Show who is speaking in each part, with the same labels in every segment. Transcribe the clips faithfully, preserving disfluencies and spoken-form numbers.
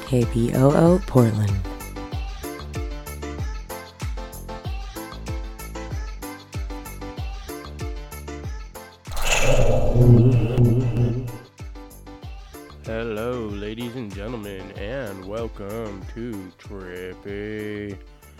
Speaker 1: K B O O Portland.
Speaker 2: Hello, ladies and gentlemen, and welcome to Trippy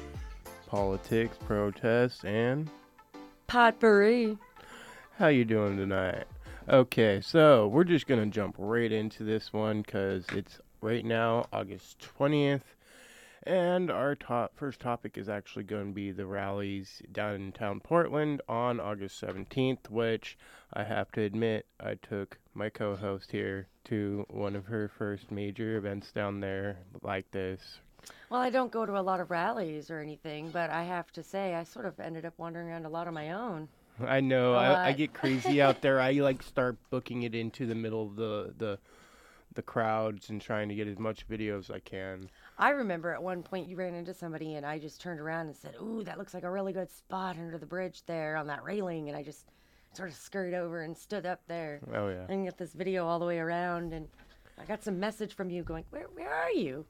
Speaker 2: Politics, Protests, and
Speaker 3: Potpourri.
Speaker 2: How you doing tonight? Okay, so we're just gonna jump right into this one because it's right now August twentieth, and our top first topic is actually going to be the rallies downtown Portland on August seventeenth, which I have to admit I took my co-host here to one of her first major events down there like this.
Speaker 3: Well, I don't go to a lot of rallies or anything, but I have to say I sort of ended up wandering around a lot on my own.
Speaker 2: I know.
Speaker 3: A
Speaker 2: I, I
Speaker 3: lot.
Speaker 2: get crazy out there. I like start booking it into the middle of the, the the crowds and trying to get as much video as I can.
Speaker 3: I remember at one point you ran into somebody and I just turned around and said, "Ooh, that looks like a really good spot under the bridge there on that railing," and I just sort of scurried over and stood up there
Speaker 2: Oh yeah.
Speaker 3: and get this video all the way around, and I got some message from you going, "Where where are you?"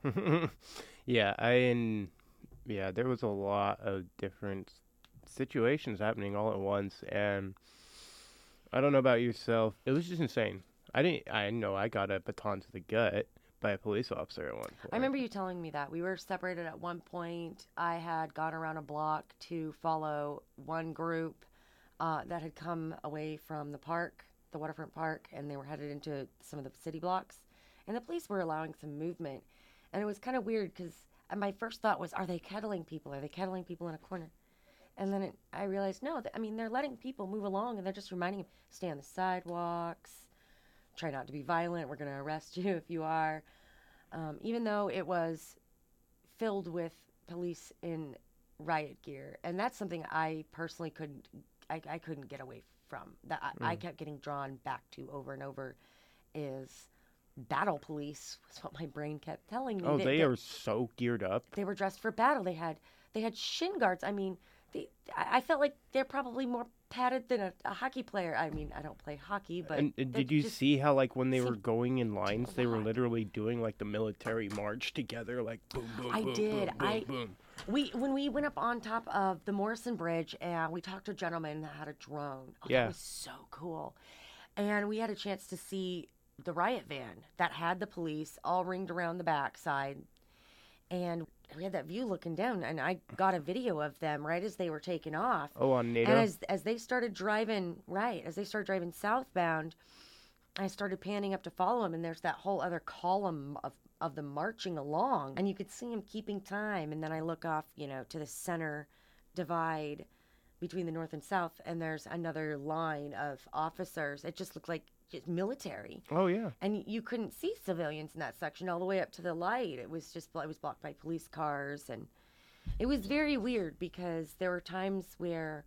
Speaker 2: yeah, I and yeah, there was a lot of different situations happening all at once, and I don't know about yourself. It was just insane. I didn't. I know I got a baton to the gut by a police officer at one point.
Speaker 3: I remember you telling me that. We were separated at one point. I had gone around a block to follow one group uh, that had come away from the park, the waterfront park, and they were headed into some of the city blocks. And the police were allowing some movement. And it was kind of weird because my first thought was, are they kettling people? Are they kettling people in a corner? And then it, I realized, no, th- I mean, they're letting people move along, and they're just reminding them, stay on the sidewalks, try not to be violent, we're going to arrest you if you are. Um, even though it was filled with police in riot gear. And that's something I personally couldn't, I, I couldn't get away from. That I,
Speaker 2: Mm.
Speaker 3: I kept getting drawn back to over and over is battle police, was what my brain kept telling me.
Speaker 2: Oh, they,
Speaker 3: they
Speaker 2: are so geared up.
Speaker 3: They were dressed for battle. They had they had shin guards. I mean, they, I I felt like they're probably more padded than a, a hockey player. I mean, I don't play hockey, but
Speaker 2: And, and
Speaker 3: they
Speaker 2: did you
Speaker 3: just
Speaker 2: see how, like, when they were
Speaker 3: seemed
Speaker 2: going in lines, they were
Speaker 3: lot.
Speaker 2: literally doing like the military march together, like boom, boom,
Speaker 3: I
Speaker 2: boom,
Speaker 3: did.
Speaker 2: boom, boom,
Speaker 3: I-
Speaker 2: boom.
Speaker 3: We when we went up on top of the Morrison Bridge and we talked to a gentleman that had a drone. Oh,
Speaker 2: Yeah.
Speaker 3: that was so cool. And we had a chance to see the riot van that had the police all ringed around the backside. And we had that view looking down, and I got a video of them right as they were taking off.
Speaker 2: Oh, on NATO.
Speaker 3: And as as they started driving right, as they started driving southbound, I started panning up to follow them, and there's that whole other column of of them marching along, and you could see them keeping time. And then I look off, you know, to the center divide between the north and south, and there's another line of officers. It just looked like just military,
Speaker 2: oh yeah.
Speaker 3: and you couldn't see civilians in that section all the way up to the light. It was just it was blocked by police cars, and it was very weird because there were times where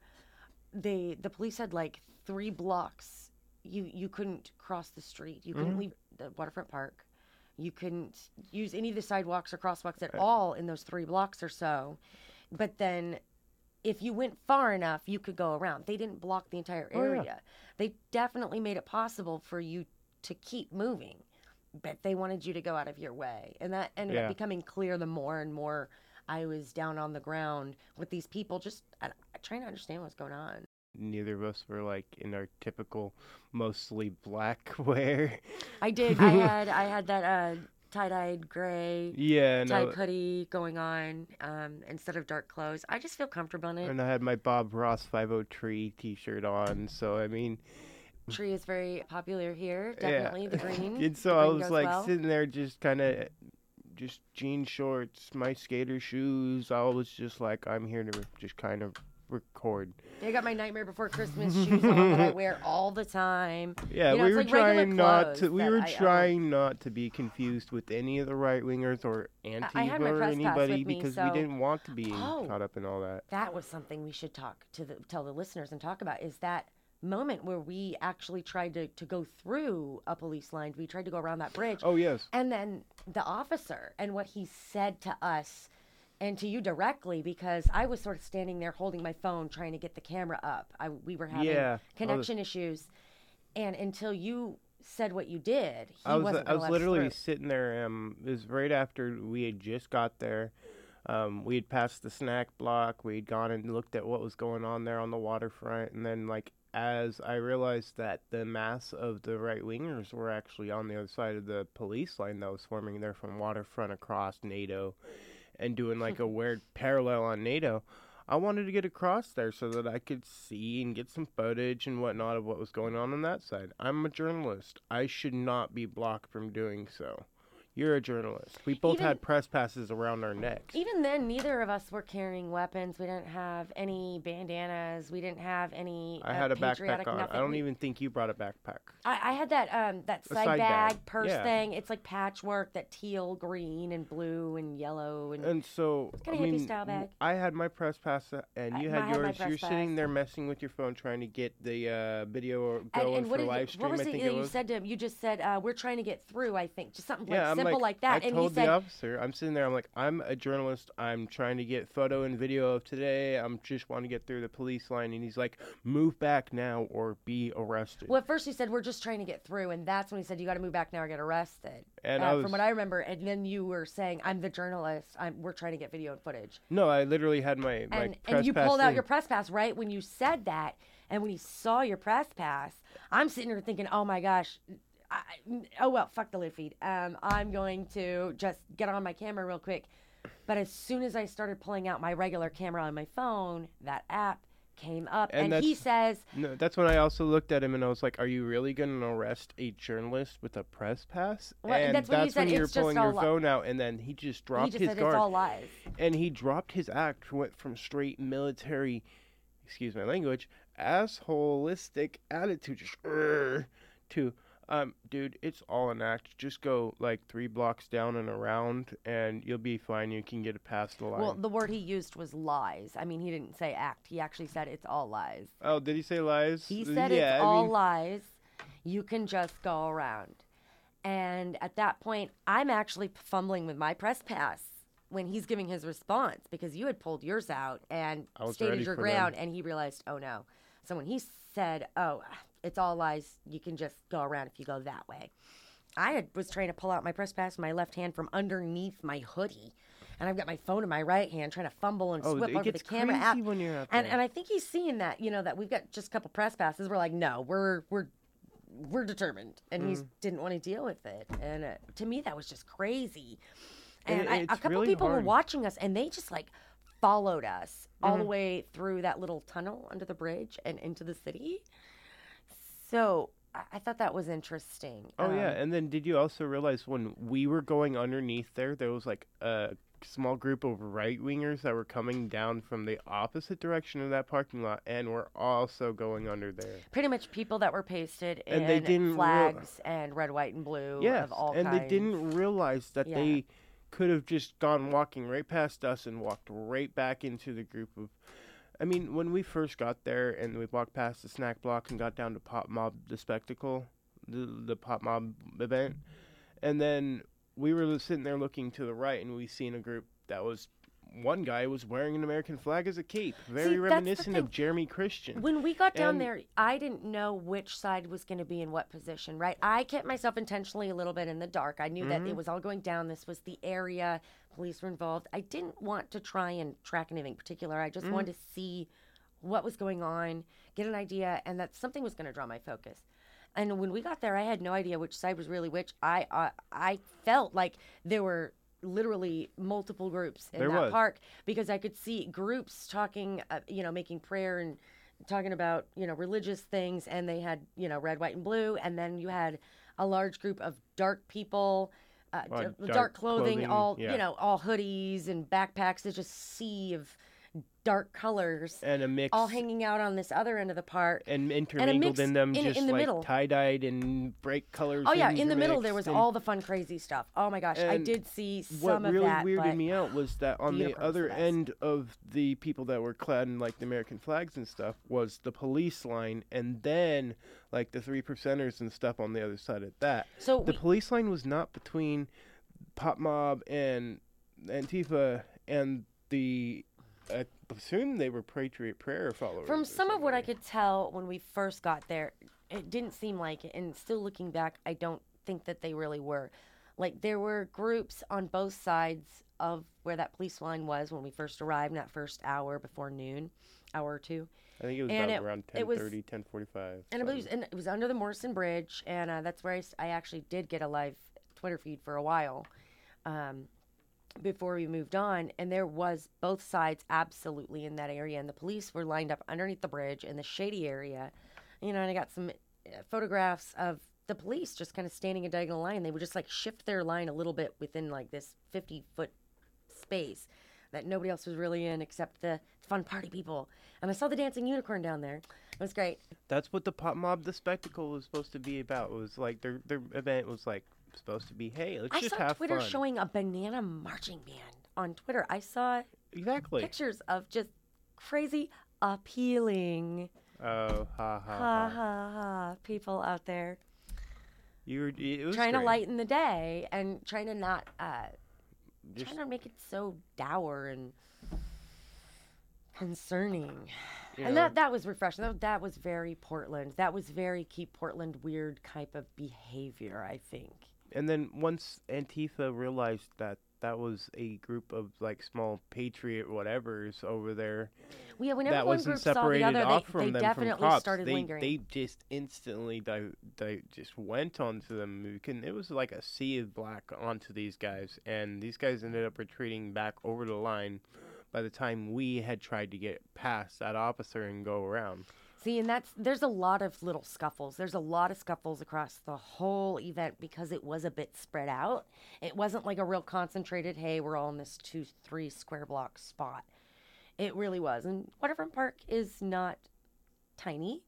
Speaker 3: they the police had like three blocks. You you couldn't cross the street. You couldn't
Speaker 2: Mhm.
Speaker 3: leave the waterfront park. You couldn't use any of the sidewalks or crosswalks at
Speaker 2: Uh,
Speaker 3: all in those three blocks or so. But then if you went far enough, you could go around. They didn't block the entire
Speaker 2: Oh, yeah.
Speaker 3: area. They definitely made it possible for you to keep moving, but they wanted you to go out of your way. And that ended
Speaker 2: Yeah.
Speaker 3: up becoming clear the more and more I was down on the ground with these people just I, trying to understand what's going on.
Speaker 2: Neither of us were like in our typical, mostly black wear.
Speaker 3: I did. I had I had that uh, tie-dyed gray
Speaker 2: Yeah,
Speaker 3: type
Speaker 2: no.
Speaker 3: hoodie going on um, instead of dark clothes. I just feel comfortable in it.
Speaker 2: And I had my Bob Ross five oh Tree T-shirt on, so I mean,
Speaker 3: Tree is very popular here.
Speaker 2: yeah.
Speaker 3: Definitely the green.
Speaker 2: And so
Speaker 3: The
Speaker 2: I
Speaker 3: green
Speaker 2: was
Speaker 3: goes
Speaker 2: like
Speaker 3: well.
Speaker 2: sitting there, just kind of, just jean shorts, my skater shoes. I was just like, I'm here to just kind of record.
Speaker 3: I got my Nightmare Before Christmas shoes on that I wear all the time.
Speaker 2: Yeah,
Speaker 3: You know,
Speaker 2: we
Speaker 3: it's
Speaker 2: were
Speaker 3: like regular
Speaker 2: trying not
Speaker 3: clothes
Speaker 2: to. We
Speaker 3: that
Speaker 2: were
Speaker 3: I own.
Speaker 2: trying not to be confused with any of the right wingers or
Speaker 3: I
Speaker 2: Antifa
Speaker 3: had my
Speaker 2: or
Speaker 3: press pass
Speaker 2: anybody
Speaker 3: with me,
Speaker 2: because
Speaker 3: so-
Speaker 2: we didn't want to be
Speaker 3: Oh.
Speaker 2: caught up in all that.
Speaker 3: That was something we should talk to the tell the listeners and talk about is that moment where we actually tried to, to go through a police line. We tried to go around that bridge.
Speaker 2: Oh yes.
Speaker 3: And then the officer and what he said to us and to you directly, because I was sort of standing there holding my phone trying to get the camera up. I, we were having
Speaker 2: Yeah. Oh,
Speaker 3: connection issues. And until you said what you did, he
Speaker 2: I was
Speaker 3: wasn't
Speaker 2: I
Speaker 3: gonna
Speaker 2: was
Speaker 3: let us
Speaker 2: literally
Speaker 3: through.
Speaker 2: sitting there. Um, it was right after we had just got there. Um, we had passed the snack block. We had gone and looked at what was going on there on the waterfront, and then like as I realized that the mass of the right wingers were actually on the other side of the police line that was forming there from waterfront across NATO, and doing like a weird parallel on NATO. I wanted to get across there so that I could see and get some footage and whatnot of what was going on on that side. I'm a journalist. I should not be blocked from doing so. You're a journalist. We both
Speaker 3: Even-
Speaker 2: had press passes around our necks.
Speaker 3: Even then, neither of us were carrying weapons. We didn't have any bandanas. We didn't have any.
Speaker 2: I
Speaker 3: uh,
Speaker 2: had a
Speaker 3: patriotic
Speaker 2: backpack on.
Speaker 3: Nothing.
Speaker 2: I don't
Speaker 3: We-
Speaker 2: even think you brought a backpack.
Speaker 3: I, I had that um that
Speaker 2: A
Speaker 3: side,
Speaker 2: side
Speaker 3: bag,
Speaker 2: bag,
Speaker 3: purse
Speaker 2: yeah.
Speaker 3: thing. It's like patchwork, that teal, green, and blue, and yellow, and,
Speaker 2: And so, I
Speaker 3: kinda hippie
Speaker 2: mean,
Speaker 3: style bag.
Speaker 2: I had my press pass, uh, and
Speaker 3: I-
Speaker 2: you
Speaker 3: I
Speaker 2: had
Speaker 3: had my
Speaker 2: yours.
Speaker 3: press
Speaker 2: You're sitting
Speaker 3: pass.
Speaker 2: there messing with your phone, trying to get the uh, video or
Speaker 3: and,
Speaker 2: going
Speaker 3: and what
Speaker 2: for
Speaker 3: did
Speaker 2: live
Speaker 3: you,
Speaker 2: stream.
Speaker 3: what was
Speaker 2: I
Speaker 3: it
Speaker 2: think
Speaker 3: that
Speaker 2: it
Speaker 3: you
Speaker 2: was.
Speaker 3: said to him? You just said uh, we're trying to get through. I think just something
Speaker 2: Yeah,
Speaker 3: like
Speaker 2: I'm
Speaker 3: simple
Speaker 2: like,
Speaker 3: like that.
Speaker 2: I
Speaker 3: and
Speaker 2: told
Speaker 3: he said,
Speaker 2: the officer, I'm sitting there, I'm like, I'm a journalist. I'm trying to get photo and video of today. I'm just want to get through the police line. And he's like, move back now or be arrested.
Speaker 3: well, at first he said we're just trying to get through, and that's when he said you got to move back now or get arrested.
Speaker 2: And
Speaker 3: uh,
Speaker 2: I was,
Speaker 3: from what I remember, and then you were saying I'm the journalist. I'm we're trying to get video and footage.
Speaker 2: no, I literally had my, my
Speaker 3: and
Speaker 2: press
Speaker 3: and you
Speaker 2: pass
Speaker 3: pulled out
Speaker 2: in.
Speaker 3: your press pass right when you said that, and when he saw your press pass, I'm sitting here thinking, oh my gosh, I, oh well, fuck the live feed. Um, I'm going to just get on my camera real quick. But as soon as I started pulling out my regular camera on my phone, that app came up,
Speaker 2: And
Speaker 3: and, he
Speaker 2: that's-
Speaker 3: says,
Speaker 2: No, that's when I also looked at him and I was like, "Are you really going to arrest a journalist with a press pass?"
Speaker 3: Well,
Speaker 2: and
Speaker 3: that's when he said
Speaker 2: when you were
Speaker 3: it's just
Speaker 2: pulling
Speaker 3: all
Speaker 2: your
Speaker 3: li-
Speaker 2: phone out, and then he just dropped
Speaker 3: he just
Speaker 2: his
Speaker 3: said
Speaker 2: guard,
Speaker 3: it's all lies.
Speaker 2: and he dropped his act, went from straight military, excuse my language, assholistic attitude, just "Urgh," to, um, dude, it's all an act. Just go like three blocks down and around, and you'll be fine. You can get it past the line.
Speaker 3: Well, the word he used was lies. I mean, he didn't say act. He actually said it's all lies.
Speaker 2: oh, did he say lies?
Speaker 3: He said
Speaker 2: yeah,
Speaker 3: it's
Speaker 2: I
Speaker 3: all
Speaker 2: mean,
Speaker 3: lies. You can just go around. And at that point, I'm actually fumbling with my press pass when he's giving his response because you had pulled yours out and
Speaker 2: I was
Speaker 3: stated
Speaker 2: ready
Speaker 3: your
Speaker 2: for
Speaker 3: ground,
Speaker 2: them.
Speaker 3: and he realized, oh no. So when he said, oh, it's all lies, you can just go around if you go that way. I had, was trying to pull out my press pass with my left hand from underneath my hoodie. And I've got my phone in my right hand trying to fumble and
Speaker 2: Oh,
Speaker 3: swip
Speaker 2: it
Speaker 3: over the
Speaker 2: gets
Speaker 3: camera
Speaker 2: crazy
Speaker 3: out.
Speaker 2: when you're out
Speaker 3: And
Speaker 2: there.
Speaker 3: and I think he's seeing that, you know, that we've got just a couple press passes. We're like, no, we're we're we're determined, and he
Speaker 2: Mm.
Speaker 3: didn't want to deal with it. And uh, to me, that was just crazy.
Speaker 2: And
Speaker 3: And I, a
Speaker 2: it's
Speaker 3: couple
Speaker 2: really
Speaker 3: people were
Speaker 2: hard.
Speaker 3: watching us, and they just like followed us all
Speaker 2: Mm-hmm.
Speaker 3: the way through that little tunnel under the bridge and into the city. So I, I thought that was interesting.
Speaker 2: Oh yeah,
Speaker 3: Um,
Speaker 2: and then did you also realize when we were going underneath there, there was like a small group of right wingers that were coming down from the opposite direction of that parking lot, and were also going under there.
Speaker 3: pretty much people that were pasted
Speaker 2: And
Speaker 3: in
Speaker 2: they didn't real-
Speaker 3: flags and red, white, and blue
Speaker 2: Yes,
Speaker 3: of all
Speaker 2: and
Speaker 3: kinds.
Speaker 2: they didn't realize that
Speaker 3: Yeah.
Speaker 2: they could have just gone walking right past us and walked right back into the group of. I mean, when we first got there and we walked past the snack block and got down to Pop Mob, the spectacle, the the Pop Mob event, and then we were sitting there looking to the right, and we seen a group that was. One guy was wearing an American flag as a cape, very
Speaker 3: See, that's the
Speaker 2: reminiscent of
Speaker 3: thing.
Speaker 2: Jeremy Christian.
Speaker 3: When we got down
Speaker 2: And-
Speaker 3: there, I didn't know which side was going to be in what position, right? I kept myself intentionally a little bit in the dark. I knew that
Speaker 2: Mm-hmm.
Speaker 3: it was all going down. This was the area. Police were involved. I didn't want to try and track anything particular. I
Speaker 2: Mm.
Speaker 3: just wanted to see what was going on, get an idea, and that something was going to draw my focus. And when we got there, I had no idea which side was really which. I uh, I felt like there were literally multiple groups in
Speaker 2: There
Speaker 3: that
Speaker 2: was.
Speaker 3: park because I could see groups talking, uh, you know, making prayer and talking about, you know, religious things, and they had, you know, red, white, and blue, and then you had a large group of dark people, uh,
Speaker 2: Uh,
Speaker 3: d-
Speaker 2: dark
Speaker 3: dark clothing,
Speaker 2: clothing,
Speaker 3: all,
Speaker 2: yeah.
Speaker 3: you know, all hoodies and backpacks. There's just sea of dark colors
Speaker 2: and a mix
Speaker 3: all hanging out on this other end of the park.
Speaker 2: and intermingled
Speaker 3: mix
Speaker 2: in them
Speaker 3: in-
Speaker 2: just
Speaker 3: in the
Speaker 2: like
Speaker 3: middle.
Speaker 2: tie-dyed and bright colors.
Speaker 3: Oh yeah, in the middle there was
Speaker 2: intermixed, and
Speaker 3: all the fun, crazy stuff. Oh my gosh, I
Speaker 2: And
Speaker 3: did see some
Speaker 2: what
Speaker 3: of
Speaker 2: really
Speaker 3: that.
Speaker 2: weirded
Speaker 3: but
Speaker 2: me out was that on the
Speaker 3: unicorns
Speaker 2: other
Speaker 3: the best.
Speaker 2: end of the people that were clad in like the American flags and stuff was the police line, and then like the three percenters and stuff on the other side of that.
Speaker 3: So
Speaker 2: The
Speaker 3: we-
Speaker 2: police line was not between Pop Mob and Antifa and the. I assume they were Patriot Prayer followers.
Speaker 3: From
Speaker 2: or
Speaker 3: some of what I
Speaker 2: something.
Speaker 3: could tell when we first got there, it didn't seem like it. And still looking back, I don't think that they really were. Like, there were groups on both sides of where that police line was when we first arrived in that first hour before noon, hour or two.
Speaker 2: I think it was
Speaker 3: And
Speaker 2: about
Speaker 3: it-
Speaker 2: around
Speaker 3: it was-
Speaker 2: ten thirty, ten forty-five.
Speaker 3: And I believe, and it was under the Morrison Bridge, and uh, that's where I, s- I actually did get a live Twitter feed for a while, um, before we moved on. And there was both sides absolutely in that area, and the police were lined up underneath the bridge in the shady area, you know. And I got some uh, photographs of the police just kind of standing in diagonal line. They would just like shift their line a little bit within like this fifty foot space that nobody else was really in except the fun party people. And I saw the dancing unicorn down there. It was great.
Speaker 2: That's what the Pop Mob the Spectacle was supposed to be about. It was like their their event was like supposed to be, hey, let's
Speaker 3: I
Speaker 2: just
Speaker 3: saw
Speaker 2: have
Speaker 3: Twitter
Speaker 2: fun.
Speaker 3: showing a banana marching band on Twitter. I saw
Speaker 2: Exactly.
Speaker 3: pictures of just crazy appealing
Speaker 2: Oh, ha ha
Speaker 3: ha
Speaker 2: ha.
Speaker 3: ha ha people out there
Speaker 2: You were it was
Speaker 3: trying to
Speaker 2: great.
Speaker 3: lighten the day and trying to not uh
Speaker 2: Just-
Speaker 3: trying to make it so dour and concerning.
Speaker 2: you
Speaker 3: And
Speaker 2: know,
Speaker 3: that that was refreshing. That, that was very Portland. That was very keep Portland weird type of behavior, I think.
Speaker 2: And then once Antifa realized that that was a group of like small patriot whatevers over there
Speaker 3: Well, yeah, whenever
Speaker 2: that
Speaker 3: one
Speaker 2: wasn't
Speaker 3: group saw the
Speaker 2: separated
Speaker 3: other,
Speaker 2: off
Speaker 3: they,
Speaker 2: from
Speaker 3: they
Speaker 2: them
Speaker 3: definitely
Speaker 2: from cops,
Speaker 3: started
Speaker 2: they,
Speaker 3: lingering.
Speaker 2: they just instantly di- they just went onto them. You can- It was like a sea of black onto these guys, and these guys ended up retreating back over the line by the time we had tried to get past that officer and go around.
Speaker 3: See, and that's there's a lot of little scuffles. There's a lot of scuffles across the whole event because it was a bit spread out. It wasn't like a real concentrated, hey, we're all in this two, three square block spot. It really was. And Waterfront Park is not tiny.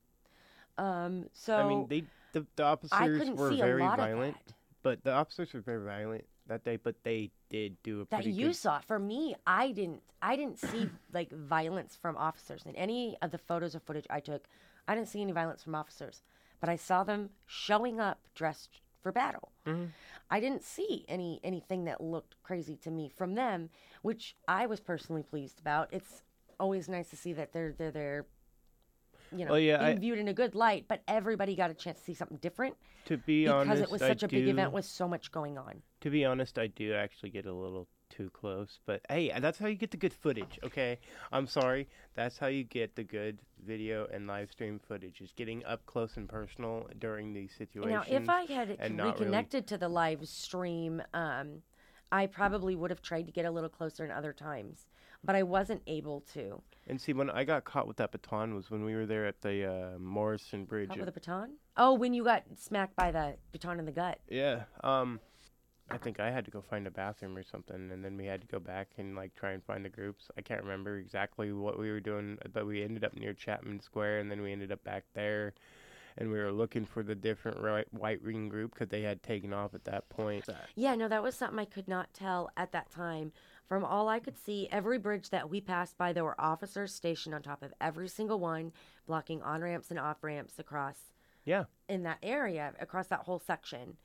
Speaker 3: Um, so
Speaker 2: I mean, they the, the
Speaker 3: I
Speaker 2: officers
Speaker 3: couldn't
Speaker 2: were
Speaker 3: see
Speaker 2: very
Speaker 3: a lot
Speaker 2: violent,
Speaker 3: of that.
Speaker 2: but the officers were very violent that day. But they did do a
Speaker 3: That
Speaker 2: pretty
Speaker 3: you
Speaker 2: good.
Speaker 3: saw. For me, I didn't I didn't see like violence from officers. In any of the photos or footage I took, I didn't see any violence from officers. But I saw them showing up dressed for battle.
Speaker 2: Mhm.
Speaker 3: I didn't see any anything that looked crazy to me from them, which I was personally pleased about. It's always nice to see that they're they're they're you know
Speaker 2: Well, yeah,
Speaker 3: being
Speaker 2: I-
Speaker 3: viewed in a good light, but everybody got a chance to see something different
Speaker 2: To be
Speaker 3: because
Speaker 2: honest,
Speaker 3: it was
Speaker 2: I
Speaker 3: such a big
Speaker 2: do-
Speaker 3: event with so much going on.
Speaker 2: To be honest, I do actually get a little too close, but hey, that's how you get the good footage, okay? I'm sorry, that's how you get the good video and live stream footage, is getting up close and personal during these situations.
Speaker 3: Now, if I had
Speaker 2: and not really-
Speaker 3: reconnected to the live stream, um, I probably would have tried to get a little closer in other times, but I wasn't able to.
Speaker 2: And see, when I got caught with that baton was when we were there at the uh, Morrison Bridge.
Speaker 3: Caught with a baton? Oh, when you got smacked by the baton in the gut.
Speaker 2: Yeah, um, I think I had to go find a bathroom or something, and then we had to go back and like try and find the groups. I can't remember exactly what we were doing, but we ended up near Chapman Square, and then we ended up back there, and we were looking for the different right, White Ring group because they had taken off at that point.
Speaker 3: Yeah, no, that was something I could not tell at that time. From all I could see, every bridge that we passed by, there were officers stationed on top of every single one, blocking on-ramps and off-ramps across
Speaker 2: Yeah,
Speaker 3: in that area, across that whole section.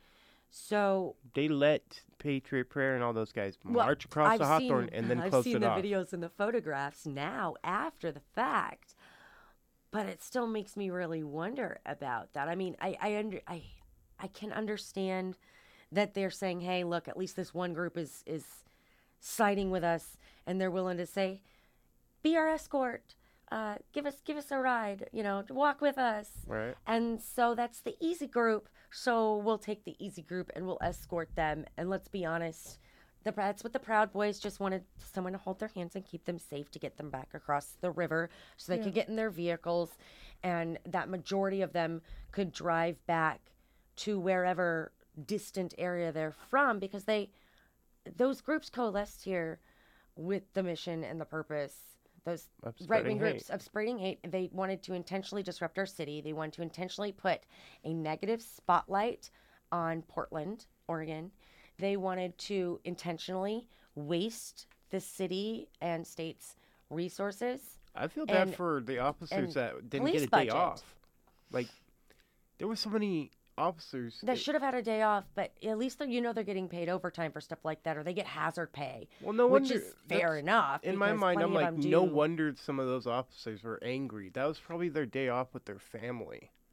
Speaker 3: So
Speaker 2: they let Patriot Prayer and all those guys
Speaker 3: Well,
Speaker 2: march across
Speaker 3: I've
Speaker 2: the Hawthorne
Speaker 3: seen-
Speaker 2: and then
Speaker 3: I've
Speaker 2: close
Speaker 3: seen
Speaker 2: it
Speaker 3: the
Speaker 2: off.
Speaker 3: videos and the photographs now after the fact, but it still makes me really wonder about that. I mean, I I under I I can understand that they're saying, "Hey, look, at least this one group is is siding with us, and they're willing to say, be our escort, uh, give us give us a ride, you know, walk with us."
Speaker 2: Right.
Speaker 3: And so that's the easy group. So we'll take the easy group and we'll escort them. And let's be honest, the that's what the Proud Boys just wanted someone to hold their hands and keep them safe to get them back across the river so they could get in their vehicles, and that majority of them could drive back to wherever distant area they're from, because they those groups coalesced here with the mission and the purpose. Those
Speaker 2: Of
Speaker 3: right wing
Speaker 2: spreading
Speaker 3: groups
Speaker 2: hate.
Speaker 3: of spreading hate. They wanted to intentionally disrupt our city. They wanted to intentionally put a negative spotlight on Portland, Oregon. They wanted to intentionally waste the city and state's resources.
Speaker 2: I feel bad
Speaker 3: and-
Speaker 2: for the officers
Speaker 3: and
Speaker 2: that didn't
Speaker 3: police
Speaker 2: get a day
Speaker 3: budget.
Speaker 2: off. Like, there were so many officers.
Speaker 3: That
Speaker 2: it-
Speaker 3: should have had a day off, but at least they're, you know they're getting paid overtime for stuff like that, or they get hazard pay,
Speaker 2: well, no
Speaker 3: which
Speaker 2: wonder.
Speaker 3: is fair
Speaker 2: that's-
Speaker 3: enough.
Speaker 2: In my
Speaker 3: because
Speaker 2: mind, I'm
Speaker 3: plenty
Speaker 2: like,
Speaker 3: of them
Speaker 2: no
Speaker 3: do-
Speaker 2: wonder some of those officers were angry. That was probably their day off with their family.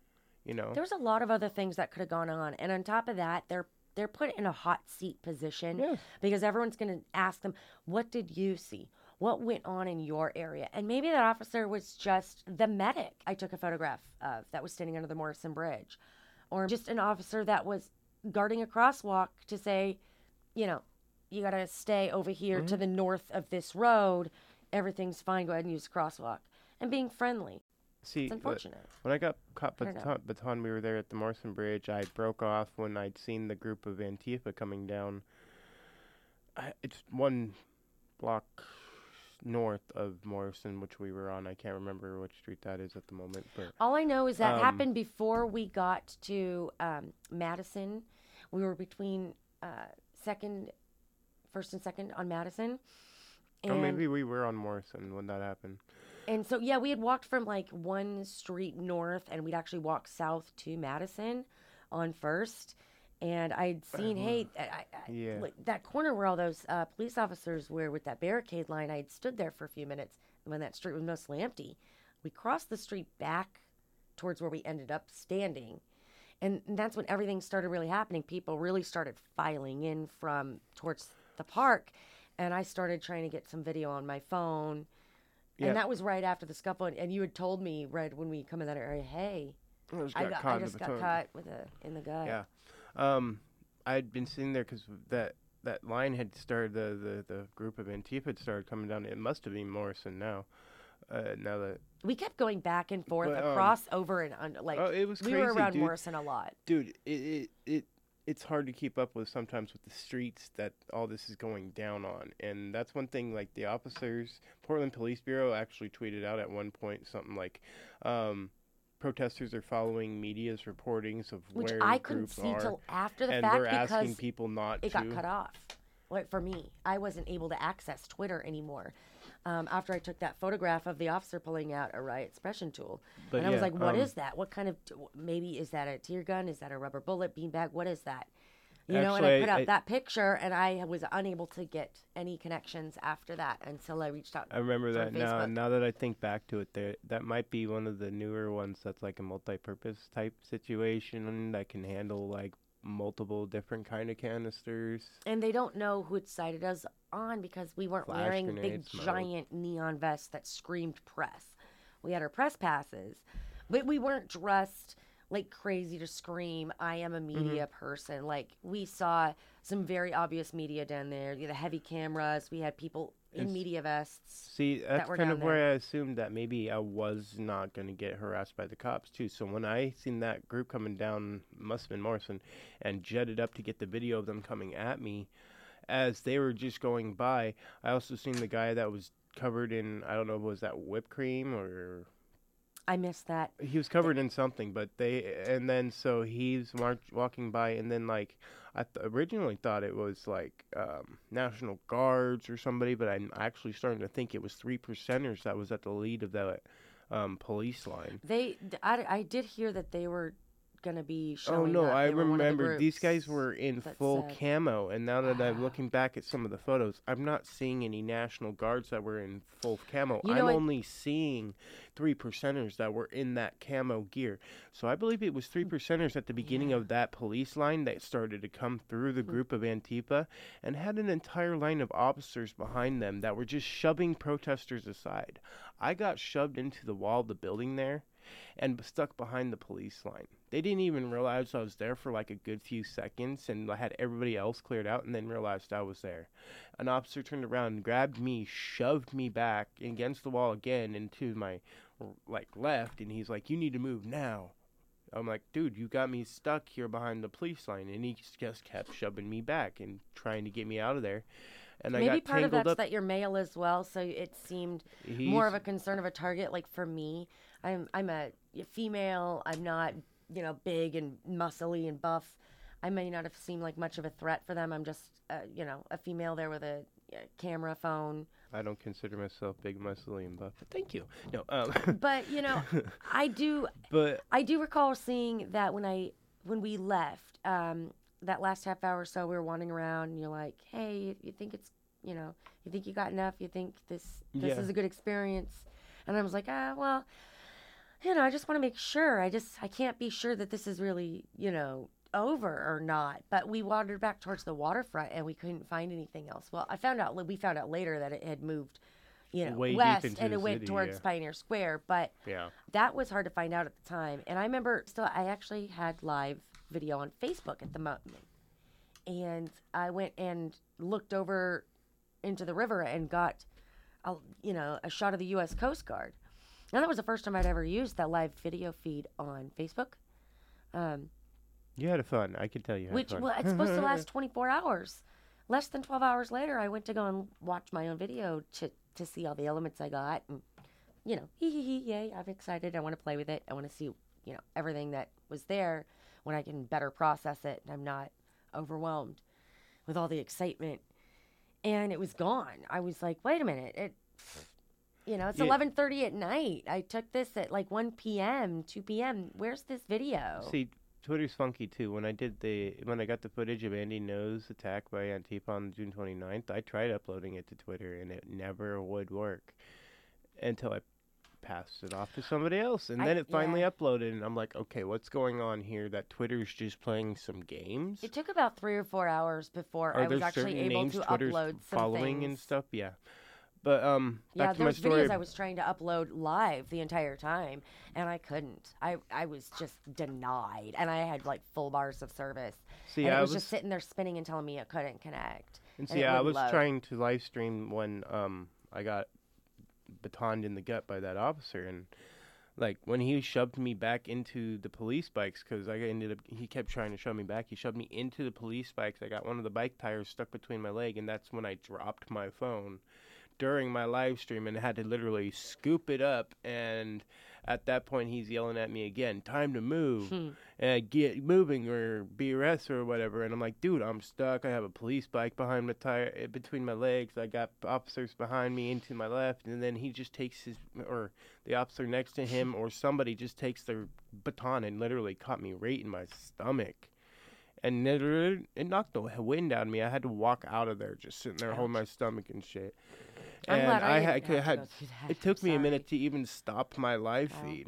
Speaker 2: you know.
Speaker 3: There was a lot of other things that could have gone on, and on top of that, they're they're put in a hot seat position
Speaker 2: Yes.
Speaker 3: because everyone's going to ask them, "What did you see? What went on in your area?" And maybe that officer was just the medic I took a photograph of that was standing under the Morrison Bridge, or just an officer that was guarding a crosswalk to say, you know, you got to stay over here
Speaker 2: Mm-hmm.
Speaker 3: to the north of this road. Everything's fine. Go ahead and use the crosswalk. And being friendly.
Speaker 2: See,
Speaker 3: It's
Speaker 2: but
Speaker 3: unfortunate.
Speaker 2: when I got caught
Speaker 3: I don't know.
Speaker 2: baton, baton, we were there at the Morrison Bridge. I broke off when I'd seen the group of Antifa coming down. I, it's one block north of Morrison, which we were on. I can't remember which street that is at the moment, but
Speaker 3: All I know is that
Speaker 2: Um,
Speaker 3: happened before we got to um, Madison. We were between uh, second, first and second on Madison. And,
Speaker 2: oh, maybe we were on Morrison when that happened.
Speaker 3: and so, yeah, we had walked from like one street north and we'd actually walked south to Madison on First. And I'd seen, hey, I, I,
Speaker 2: Yeah.
Speaker 3: like, that corner where all those uh, police officers were with that barricade line, I had stood there for a few minutes when that street was mostly empty. We crossed the street back towards where we ended up standing. And that's when everything started really happening. People really started filing in from towards the park. And I started trying to get some video on my phone.
Speaker 2: Yeah.
Speaker 3: And that was right after the scuffle. And you had told me, right when we come in that area, hey,
Speaker 2: I just
Speaker 3: I,
Speaker 2: got
Speaker 3: got,
Speaker 2: caught
Speaker 3: I
Speaker 2: in the
Speaker 3: just got
Speaker 2: baton.
Speaker 3: caught with a in the gut.
Speaker 2: Yeah. Um, I'd been sitting there because that that line had started. The, the the group of Antifa had started coming down. It must have been Morrison now. Uh, now that
Speaker 3: We kept going back and forth
Speaker 2: But, um,
Speaker 3: across, over, and under. Like,
Speaker 2: oh, it was
Speaker 3: we
Speaker 2: crazy,
Speaker 3: were around
Speaker 2: dude.
Speaker 3: Morrison a lot.
Speaker 2: Dude, it, it it it's hard to keep up with sometimes with the streets that all this is going down on, and that's one thing. Like the officers, Portland Police Bureau actually tweeted out at one point something like, um, "Protesters are following media's reportings of
Speaker 3: Which
Speaker 2: where
Speaker 3: I couldn't
Speaker 2: groups
Speaker 3: see
Speaker 2: are,
Speaker 3: till after the
Speaker 2: and
Speaker 3: fact
Speaker 2: they're asking
Speaker 3: because
Speaker 2: people not
Speaker 3: it
Speaker 2: to."
Speaker 3: got cut off. Like for me, I wasn't able to access Twitter anymore. Um, after I took that photograph of the officer pulling out a riot suppression tool,
Speaker 2: But
Speaker 3: and I was
Speaker 2: yeah,
Speaker 3: like, "What
Speaker 2: um,
Speaker 3: is that? What kind of? Maybe is that a tear gun? Is that a rubber bullet beanbag? What is that?" You know, and I
Speaker 2: Actually,
Speaker 3: put
Speaker 2: I-
Speaker 3: out
Speaker 2: I-
Speaker 3: that picture, and I was unable to get any connections after that until I reached out.
Speaker 2: I remember
Speaker 3: on
Speaker 2: that now.
Speaker 3: Facebook.
Speaker 2: Now that I think back to it, there that might be one of the newer ones that's like a multi-purpose type situation that can handle like multiple different kind of canisters.
Speaker 3: And they don't know who it cited us on because we weren't
Speaker 2: Flash
Speaker 3: wearing big
Speaker 2: grenades, smoke.
Speaker 3: giant neon vests that screamed press. We had our press passes, but we weren't dressed like crazy to scream, I am a media
Speaker 2: Mm-hmm.
Speaker 3: person. Like we saw some very obvious media down there. The heavy cameras. We had people in
Speaker 2: It's-
Speaker 3: media vests.
Speaker 2: See, that's
Speaker 3: were
Speaker 2: kind
Speaker 3: down
Speaker 2: of where I assumed that maybe I was not going to get harassed by the cops too. So when I seen that group coming down, must have been Morrison, and jetted up to get the video of them coming at me, as they were just going by, I also seen the guy that was covered in, I don't know, was that whipped cream or
Speaker 3: I missed that.
Speaker 2: he was covered in something, but they and then so he's march, walking by, and then like I th- originally thought it was like um, National Guards or somebody, but I'm actually starting to think it was three percenters that was at the lead of that um, police line.
Speaker 3: They, th- I, I did hear that they were gonna be showing.
Speaker 2: Oh no,
Speaker 3: up.
Speaker 2: I
Speaker 3: They were one of the
Speaker 2: remember these guys
Speaker 3: groups
Speaker 2: were in
Speaker 3: that
Speaker 2: full
Speaker 3: said-
Speaker 2: camo, and now that I'm looking back at some of the photos, I'm not seeing any National Guards that were in full camo.
Speaker 3: You
Speaker 2: I'm
Speaker 3: know, I-
Speaker 2: only seeing three percenters that were in that camo gear. So I believe it was three percenters at the beginning of that police line that started to come through the group of Antifa and had an entire line of officers behind them that were just shoving protesters aside. I got shoved into the wall of the building there and stuck behind the police line. They didn't even realize I was there for like a good few seconds, and I had everybody else cleared out and then realized I was there. An officer turned around and grabbed me, shoved me back against the wall again into my like left, and he's like, "You need to move now." I'm like, "Dude, you got me stuck here behind the police line," and he just kept shoving me back and trying to get me out of there. And I
Speaker 3: Maybe
Speaker 2: got
Speaker 3: part of
Speaker 2: tangled
Speaker 3: that's
Speaker 2: up.
Speaker 3: that you're male as well, so it seemed
Speaker 2: He's-
Speaker 3: more of a concern of a target. Like for me, I'm I'm a female. I'm not you know big and muscly and buff. I may not have seemed like much of a threat for them. I'm just uh, you know a female there with a uh, camera phone.
Speaker 2: I don't consider myself big, muscly, and buff. But thank you. No, um,
Speaker 3: But you know, I do
Speaker 2: but
Speaker 3: I do recall seeing that when I when we left um, that last half hour or so, we were wandering around, and you're like, "Hey, you, you think it's you know, you think you got enough? You think this this
Speaker 2: Yeah.
Speaker 3: is a good experience?" And I was like, "Ah, well, you know, I just want to make sure. I just, I can't be sure that this is really, you know, over or not. But we wandered back towards the waterfront and we couldn't find anything else. Well, I found out, we found out later that it had moved, you know,
Speaker 2: Way deep
Speaker 3: west
Speaker 2: into
Speaker 3: and
Speaker 2: the
Speaker 3: it went
Speaker 2: city,
Speaker 3: towards
Speaker 2: yeah.
Speaker 3: Pioneer Square. But
Speaker 2: Yeah.
Speaker 3: that was hard to find out at the time. And I remember still, I actually had live video on Facebook at the moment. And I went and looked over into the river and got, a, you know, a shot of the U S Coast Guard. And that was the first time I'd ever used that live video feed on Facebook. Um,
Speaker 2: You had fun. I can tell you had
Speaker 3: which,
Speaker 2: fun.
Speaker 3: well, it's supposed to last twenty-four hours. Less than twelve hours later, I went to go and watch my own video to, to see all the elements I got. And, you know, hee hee hee, yay, I'm excited. I want to play with it. I want to see, you know, everything that was there when I can better process it and I'm not overwhelmed with all the excitement. And it was gone. I was like, wait a minute. It, you know, it's
Speaker 2: Yeah.
Speaker 3: eleven thirty at night. I took this at like one p.m., two p.m. Where's this video?
Speaker 2: See, Twitter's funky too. When I did the when I got the footage of Andy No's attack by Antifa on June twenty-ninth, I tried uploading it to Twitter and it never would work until I passed it off to somebody else, and
Speaker 3: I-
Speaker 2: then it finally
Speaker 3: yeah.
Speaker 2: uploaded, and I'm like, okay, what's going on here? That Twitter's just playing some games?
Speaker 3: It took about three or four hours before
Speaker 2: Are
Speaker 3: I was
Speaker 2: there
Speaker 3: actually
Speaker 2: certain
Speaker 3: able
Speaker 2: names
Speaker 3: to
Speaker 2: Twitter's
Speaker 3: upload some
Speaker 2: following
Speaker 3: things.
Speaker 2: and stuff? Yeah, but um,
Speaker 3: Yeah,
Speaker 2: back to
Speaker 3: there
Speaker 2: my
Speaker 3: was
Speaker 2: story.
Speaker 3: videos I was trying to upload live the entire time, and I couldn't. I, I was just denied, and I had like full bars of service.
Speaker 2: See,
Speaker 3: and it
Speaker 2: I
Speaker 3: was,
Speaker 2: was
Speaker 3: just sitting there spinning and telling me it couldn't connect.
Speaker 2: And
Speaker 3: and
Speaker 2: see,
Speaker 3: it
Speaker 2: I
Speaker 3: wouldn't
Speaker 2: was
Speaker 3: load.
Speaker 2: trying to live stream when um I got batoned in the gut by that officer, and like when he shoved me back into the police bikes, because I ended up he kept trying to shove me back. He shoved me into the police bikes. I got one of the bike tires stuck between my leg, and that's when I dropped my phone during my live stream and had to literally scoop it up. And at that point, he's yelling at me again, "Time to move."
Speaker 3: Hmm.
Speaker 2: And get moving or be arrested or whatever. And I'm like, dude, I'm stuck. I have a police bike behind my tire, between my legs. I got officers behind me into my left. And then he just takes his, or the officer next to him or somebody just takes their baton and literally caught me right in my stomach. And literally, it knocked the wind out of me. I had to walk out of there just sitting there holding my stomach and shit.
Speaker 3: I'm
Speaker 2: and
Speaker 3: glad I,
Speaker 2: I
Speaker 3: didn't
Speaker 2: had,
Speaker 3: have to
Speaker 2: had
Speaker 3: go through that.
Speaker 2: it took
Speaker 3: I'm
Speaker 2: me a
Speaker 3: sorry.
Speaker 2: minute to even stop my live
Speaker 3: Wow.
Speaker 2: feed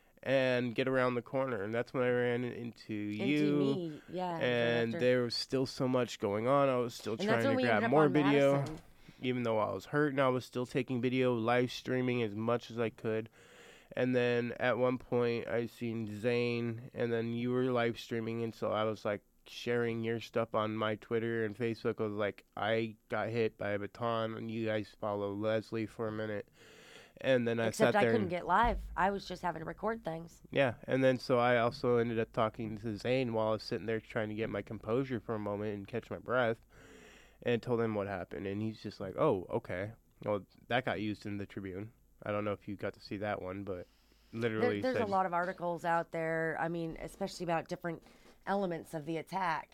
Speaker 2: and get around the corner, and that's when I ran into
Speaker 3: Into
Speaker 2: you.
Speaker 3: me, yeah.
Speaker 2: And
Speaker 3: after-
Speaker 2: there was still so much going on. I was still
Speaker 3: and
Speaker 2: trying
Speaker 3: that's when
Speaker 2: to
Speaker 3: we
Speaker 2: grab
Speaker 3: ended up
Speaker 2: more
Speaker 3: on
Speaker 2: video,
Speaker 3: Madison.
Speaker 2: even though I was hurt. And I was still taking video, live streaming as much as I could. And then at one point, I seen Zane, and then you were live streaming, and so I was like sharing your stuff on my Twitter and Facebook. I was like, I got hit by a baton, and you guys follow Leslie for a minute. And then I
Speaker 3: Except
Speaker 2: sat
Speaker 3: I
Speaker 2: there
Speaker 3: couldn't
Speaker 2: and,
Speaker 3: get live. I was just having to record things.
Speaker 2: yeah, and then so I also ended up talking to Zane while I was sitting there trying to get my composure for a moment and catch my breath, and told him what happened, and he's just like, "Oh, okay." Well, that got used in the Tribune. I don't know if you got to see that one, but literally
Speaker 3: There, there's
Speaker 2: said,
Speaker 3: a lot of articles out there. I mean, especially about different elements of the attack.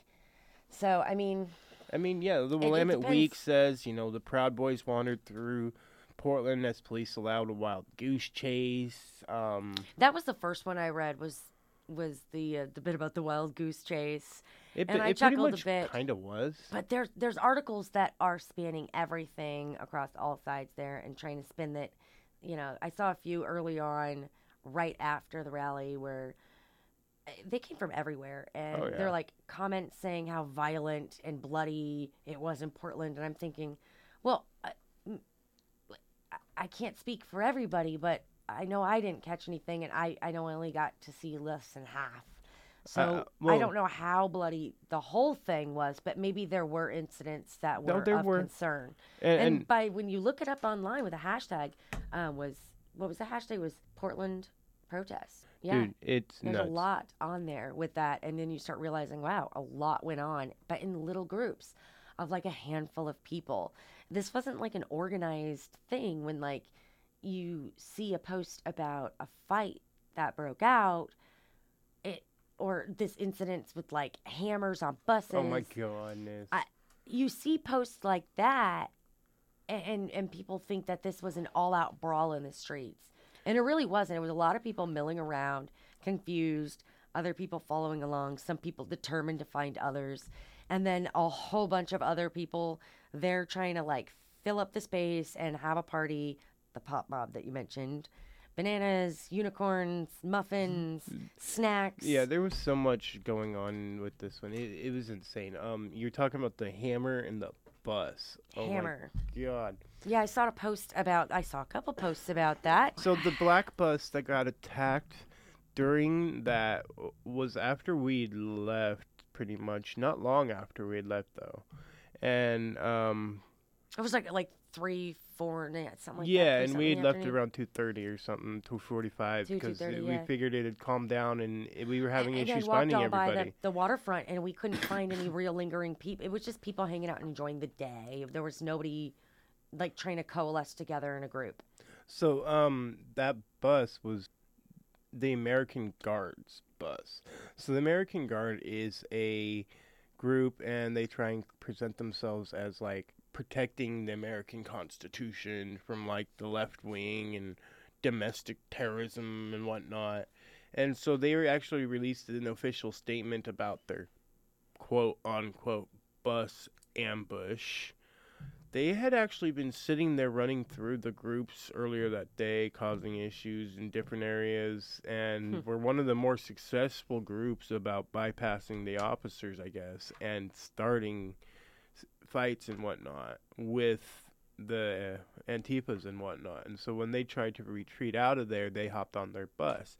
Speaker 3: So, I mean,
Speaker 2: I mean, yeah, the
Speaker 3: it
Speaker 2: Willamette Week
Speaker 3: depends.
Speaker 2: says, you know, the Proud Boys wandered through Portland as police allowed a wild goose chase. Um,
Speaker 3: that was the first one I read was was the uh, the bit about the wild goose chase.
Speaker 2: it
Speaker 3: And
Speaker 2: it
Speaker 3: I
Speaker 2: pretty
Speaker 3: chuckled a
Speaker 2: much
Speaker 3: bit.
Speaker 2: kind of was.
Speaker 3: But there's there's articles that are spanning everything across all sides there and trying to spin that. You know, I saw a few early on, right after the rally, where eh, they came from everywhere, and
Speaker 2: Oh, yeah.
Speaker 3: they're like comments saying how violent and bloody it was in Portland, and I'm thinking, well, I, mm, I- I can't speak for everybody, but I know I didn't catch anything, and I I know I only got to see less than half. So
Speaker 2: Uh,
Speaker 3: I
Speaker 2: well-
Speaker 3: don't know how bloody the whole thing was, but maybe there were incidents that
Speaker 2: No,
Speaker 3: were
Speaker 2: there
Speaker 3: of
Speaker 2: were.
Speaker 3: concern.
Speaker 2: And,
Speaker 3: And,
Speaker 2: and
Speaker 3: by when you look it up online with a hashtag, um, was what was the hashtag? Was Portland protests? Yeah,
Speaker 2: dude, it's
Speaker 3: there's
Speaker 2: nuts.
Speaker 3: a lot on there with that, and then you start realizing, wow, a lot went on, but in little groups of like a handful of people. This wasn't like an organized thing. When like you see a post about a fight that broke out, it or this incidents with like hammers on buses.
Speaker 2: Oh my goodness.
Speaker 3: I- You see posts like that, and and people think that this was an all-out brawl in the streets, and it really wasn't. It was a lot of people milling around, confused, other people following along, some people determined to find others, and then a whole bunch of other people there trying to like fill up the space and have a party, the pop mob that you mentioned, bananas, unicorns, muffins, snacks.
Speaker 2: Yeah, there was so much going on with this one. It, it was insane. Um, you're talking about the hammer and the bus. Oh
Speaker 3: Hammer.
Speaker 2: my God.
Speaker 3: Yeah, I saw a post about, I saw a couple posts about that.
Speaker 2: So the black bus that got attacked during that w- was after we'd left, pretty much. Not long after we'd left, though. And, um...
Speaker 3: It was like like three, four, yeah, something like
Speaker 2: yeah,
Speaker 3: that.
Speaker 2: and
Speaker 3: three
Speaker 2: we
Speaker 3: something
Speaker 2: had
Speaker 3: in the
Speaker 2: left
Speaker 3: afternoon.
Speaker 2: around two thirty or something, two forty-five,
Speaker 3: two,
Speaker 2: because
Speaker 3: 2:30,
Speaker 2: we
Speaker 3: yeah.
Speaker 2: figured it had calmed down and it, we were having
Speaker 3: and
Speaker 2: issues
Speaker 3: then walked
Speaker 2: finding
Speaker 3: all by
Speaker 2: everybody.
Speaker 3: the, the waterfront, and we couldn't find any real lingering people. It was just people hanging out and enjoying the day. There was nobody like trying to coalesce together in a group.
Speaker 2: So, um, that bus was the American Guard's bus. So the American Guard is a group, and they try and present themselves as like protecting the American Constitution from like the left wing and domestic terrorism and whatnot. And so they were actually released an official statement about their quote unquote bus ambush. They had actually been sitting there running through the groups earlier that day, causing issues in different areas, and
Speaker 3: Hmm.
Speaker 2: were one of the more successful groups about bypassing the officers, I guess, and starting s- fights and whatnot with the uh, Antifas and whatnot. And so when they tried to retreat out of there, they hopped on their bus.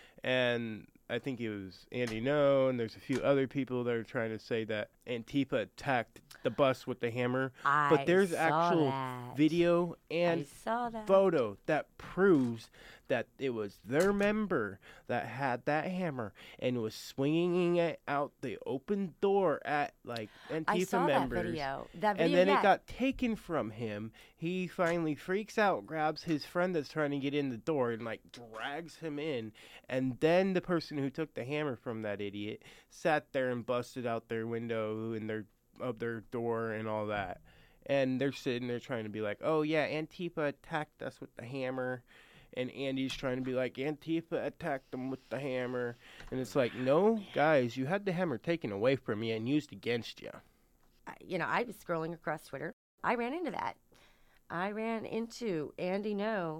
Speaker 2: And I think it was Andy No, and there's a few other people that are trying to say that Antifa attacked the bus with the hammer.
Speaker 3: I
Speaker 2: But there's
Speaker 3: saw
Speaker 2: actual
Speaker 3: that.
Speaker 2: video
Speaker 3: I
Speaker 2: and
Speaker 3: saw that.
Speaker 2: photo that proves that it was their member that had that hammer and was swinging it out the open door at like Antifa
Speaker 3: I saw
Speaker 2: members.
Speaker 3: that video. That video,
Speaker 2: And then
Speaker 3: yeah.
Speaker 2: it got taken from him. He finally freaks out, grabs his friend that's trying to get in the door, and like drags him in. And then the person who took the hammer from that idiot sat there and busted out their window and their of their door and all that. And they're sitting there trying to be like, "Oh yeah, Antifa attacked us with the hammer." And Andy's trying to be like, Antifa attacked them with the hammer. And it's like, no, guys, you had the hammer taken away from you and used against you.
Speaker 3: I- you know, I was scrolling across Twitter. I ran into that. I ran into Andy No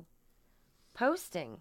Speaker 3: posting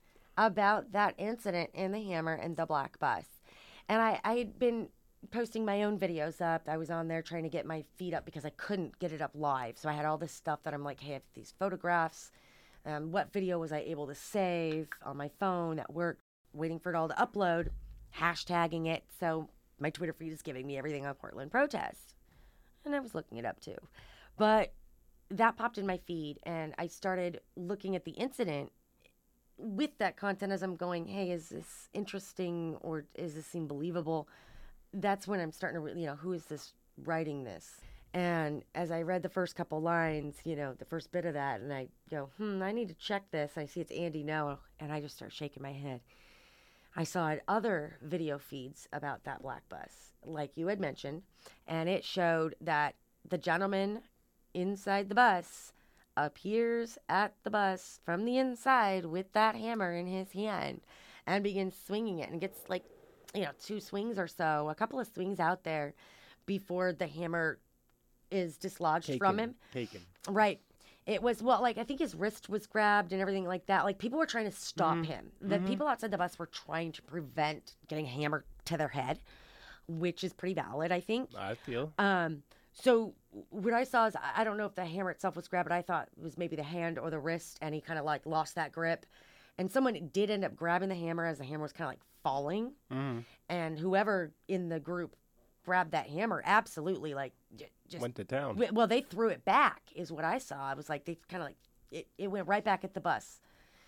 Speaker 3: about that incident in the hammer and the black bus. And I, I had been posting my own videos up. I was on there trying to get my feed up because I couldn't get it up live. So I had all this stuff that I'm like, hey, I have these photographs. Um, what video was I able to save on my phone at work, waiting for it all to upload, hashtagging it. So my Twitter feed is giving me everything on Portland protest. And I was looking it up too. But that popped in my feed, and I started looking at the incident with that content as I'm going, hey, is this interesting, or is this seem believable? That's when I'm starting to, really, you know, who is this writing this? And as I read the first couple lines, you know, the first bit of that, and I go, hmm, I need to check this. I see it's Andy No, and I just start shaking my head. I saw other video feeds about that black bus, like you had mentioned, and it showed that the gentleman inside the bus appears at the bus from the inside with that hammer in his hand and begins swinging it, and gets like, you know, two swings or so, a couple of swings out there before the hammer is dislodged
Speaker 2: Taken,
Speaker 3: from him.
Speaker 2: Taken.
Speaker 3: Right. It was, well, like, I think his wrist was grabbed and everything like that. Like, people were trying to stop
Speaker 2: Mhm.
Speaker 3: him. The
Speaker 2: Mhm.
Speaker 3: people outside the bus were trying to prevent getting hammered to their head, which is pretty valid, I think.
Speaker 2: I feel.
Speaker 3: Um, so what I saw is, I I don't know if the hammer itself was grabbed, but I thought it was maybe the hand or the wrist, and he kind of like lost that grip. And someone did end up grabbing the hammer as the hammer was kind of like falling.
Speaker 2: Mm-hmm.
Speaker 3: And whoever in the group grabbed that hammer absolutely like j- just
Speaker 2: Went to town.
Speaker 3: w- well, they threw it back, is what I saw. I was like, they kind of like it, it went right back at the bus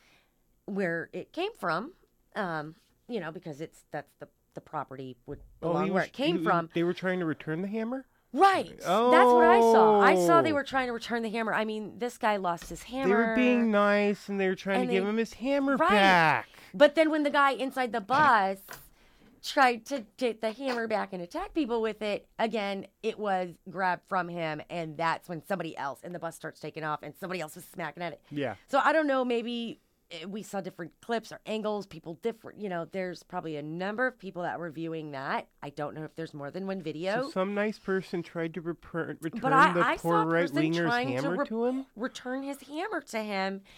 Speaker 3: where it came from. Um, you know, because it's that's the the property would belong
Speaker 2: he
Speaker 3: where
Speaker 2: was-
Speaker 3: it came
Speaker 2: he-
Speaker 3: from.
Speaker 2: They were trying to return the hammer?
Speaker 3: Right. That's what I saw. I saw they
Speaker 2: Oh.
Speaker 3: were trying to return the hammer. I mean, this guy lost his hammer.
Speaker 2: They were being nice, and they were trying
Speaker 3: And
Speaker 2: to give
Speaker 3: they-
Speaker 2: him his hammer
Speaker 3: Right.
Speaker 2: back.
Speaker 3: But then when the guy inside the bus tried to get the hammer back and attack people with it, again, it was grabbed from him, and that's when somebody else in the bus starts taking off, and somebody else is smacking at it.
Speaker 2: Yeah.
Speaker 3: So I don't know, maybe eh, we saw different clips or angles, people different, you know, there's probably a number of people that were viewing that. I don't know if there's more than one video.
Speaker 2: So some nice person tried to repre- return
Speaker 3: But I,
Speaker 2: the
Speaker 3: I
Speaker 2: poor
Speaker 3: saw a
Speaker 2: right
Speaker 3: person
Speaker 2: winger's
Speaker 3: trying
Speaker 2: hammer
Speaker 3: to, re-
Speaker 2: to him?
Speaker 3: return his hammer to him.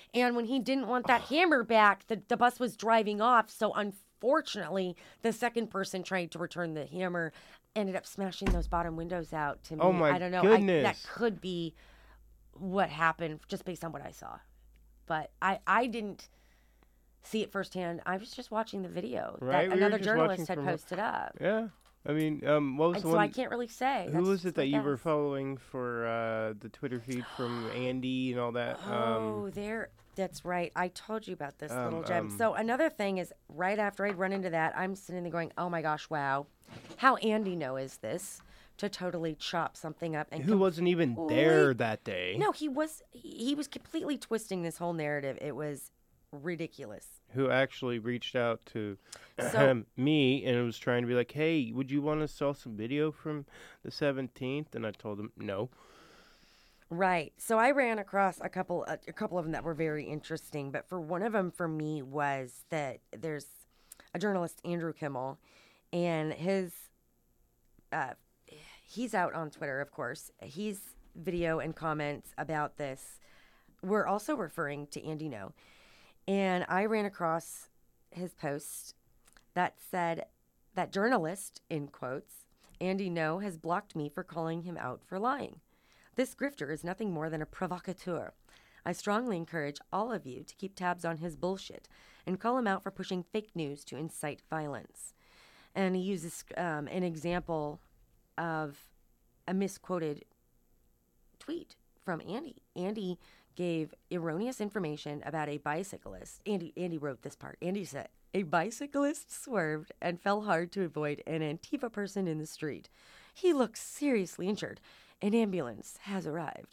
Speaker 3: And when he didn't want that hammer back, the, the bus was driving off. So unfortunately, the second person trying to return the hammer ended up smashing those bottom windows out. To me,
Speaker 2: Oh my
Speaker 3: I don't know.
Speaker 2: goodness.
Speaker 3: I, that could be what happened just based on what I saw. But I, I didn't see it firsthand. I was just watching the video
Speaker 2: Right,
Speaker 3: that
Speaker 2: we were
Speaker 3: another
Speaker 2: just
Speaker 3: journalist
Speaker 2: watching
Speaker 3: had
Speaker 2: from-
Speaker 3: posted up.
Speaker 2: Yeah. I mean, um, what was
Speaker 3: And
Speaker 2: the
Speaker 3: so
Speaker 2: one?
Speaker 3: I can't really say.
Speaker 2: Who
Speaker 3: That's
Speaker 2: was
Speaker 3: just
Speaker 2: it that
Speaker 3: what
Speaker 2: you were
Speaker 3: is.
Speaker 2: following for uh, the Twitter feed from Andy and all that?
Speaker 3: Oh,
Speaker 2: Um,
Speaker 3: there. That's right. I told you about this
Speaker 2: Um,
Speaker 3: little gem.
Speaker 2: um,
Speaker 3: So another thing is, right after I'd run into that, I'm sitting there going, "Oh my gosh, wow! How Andy know is this to totally chop something up?" And
Speaker 2: who wasn't even there
Speaker 3: complete-
Speaker 2: that day?
Speaker 3: No, he was. He he was completely twisting this whole narrative. It was ridiculous.
Speaker 2: Who actually reached out to
Speaker 3: So-
Speaker 2: me and was trying to be like, "Hey, would you want to sell some video from the seventeenth?" And I told him no.
Speaker 3: Right. So I ran across a couple a, a couple of them that were very interesting, but for one of them for me was that there's a journalist, Andrew Kimmel, and his uh he's out on Twitter, of course. His video and comments about this were also referring to Andy No. And I ran across his post that said that journalist, in quotes, Andy No has blocked me for calling him out for lying. This grifter is nothing more than a provocateur. I strongly encourage all of you to keep tabs on his bullshit and call him out for pushing fake news to incite violence. And he uses um, an example of a misquoted tweet from Andy. Andy gave erroneous information about a bicyclist. Andy Andy wrote this part. Andy said, "A bicyclist swerved and fell hard to avoid an Antifa person in the street. He looks seriously injured. An ambulance has arrived."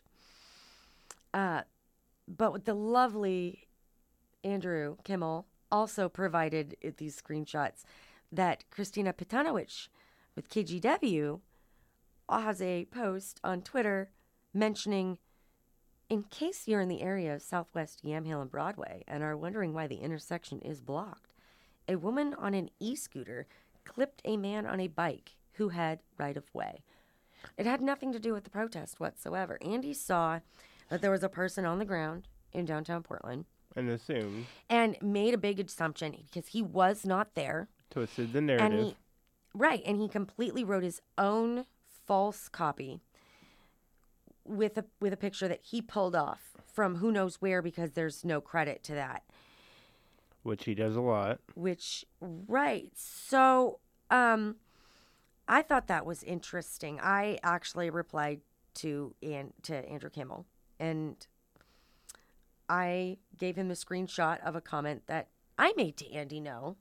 Speaker 3: Uh, but with the lovely Andrew Kimmel also provided it- these screenshots that Christina Pitanowicz with K G W has a post on Twitter mentioning, "In case you're in the area of Southwest Yamhill and Broadway and are wondering why the intersection is blocked, a woman on an e-scooter clipped a man on a bike who had right-of-way." It had nothing to do with the protest whatsoever. Andy saw that there was a person on the ground in downtown Portland
Speaker 2: And assumed,
Speaker 3: and made a big assumption because he was not there.
Speaker 2: twisted the
Speaker 3: And
Speaker 2: narrative.
Speaker 3: he, right, and he completely wrote his own false copy with a with a picture that he pulled off from who knows where because there's no credit to that.
Speaker 2: Which he does a lot.
Speaker 3: Which right, so um, I thought that was interesting. I actually replied to An- to Andrew Kimmel, and I gave him a screenshot of a comment that I made to Andy No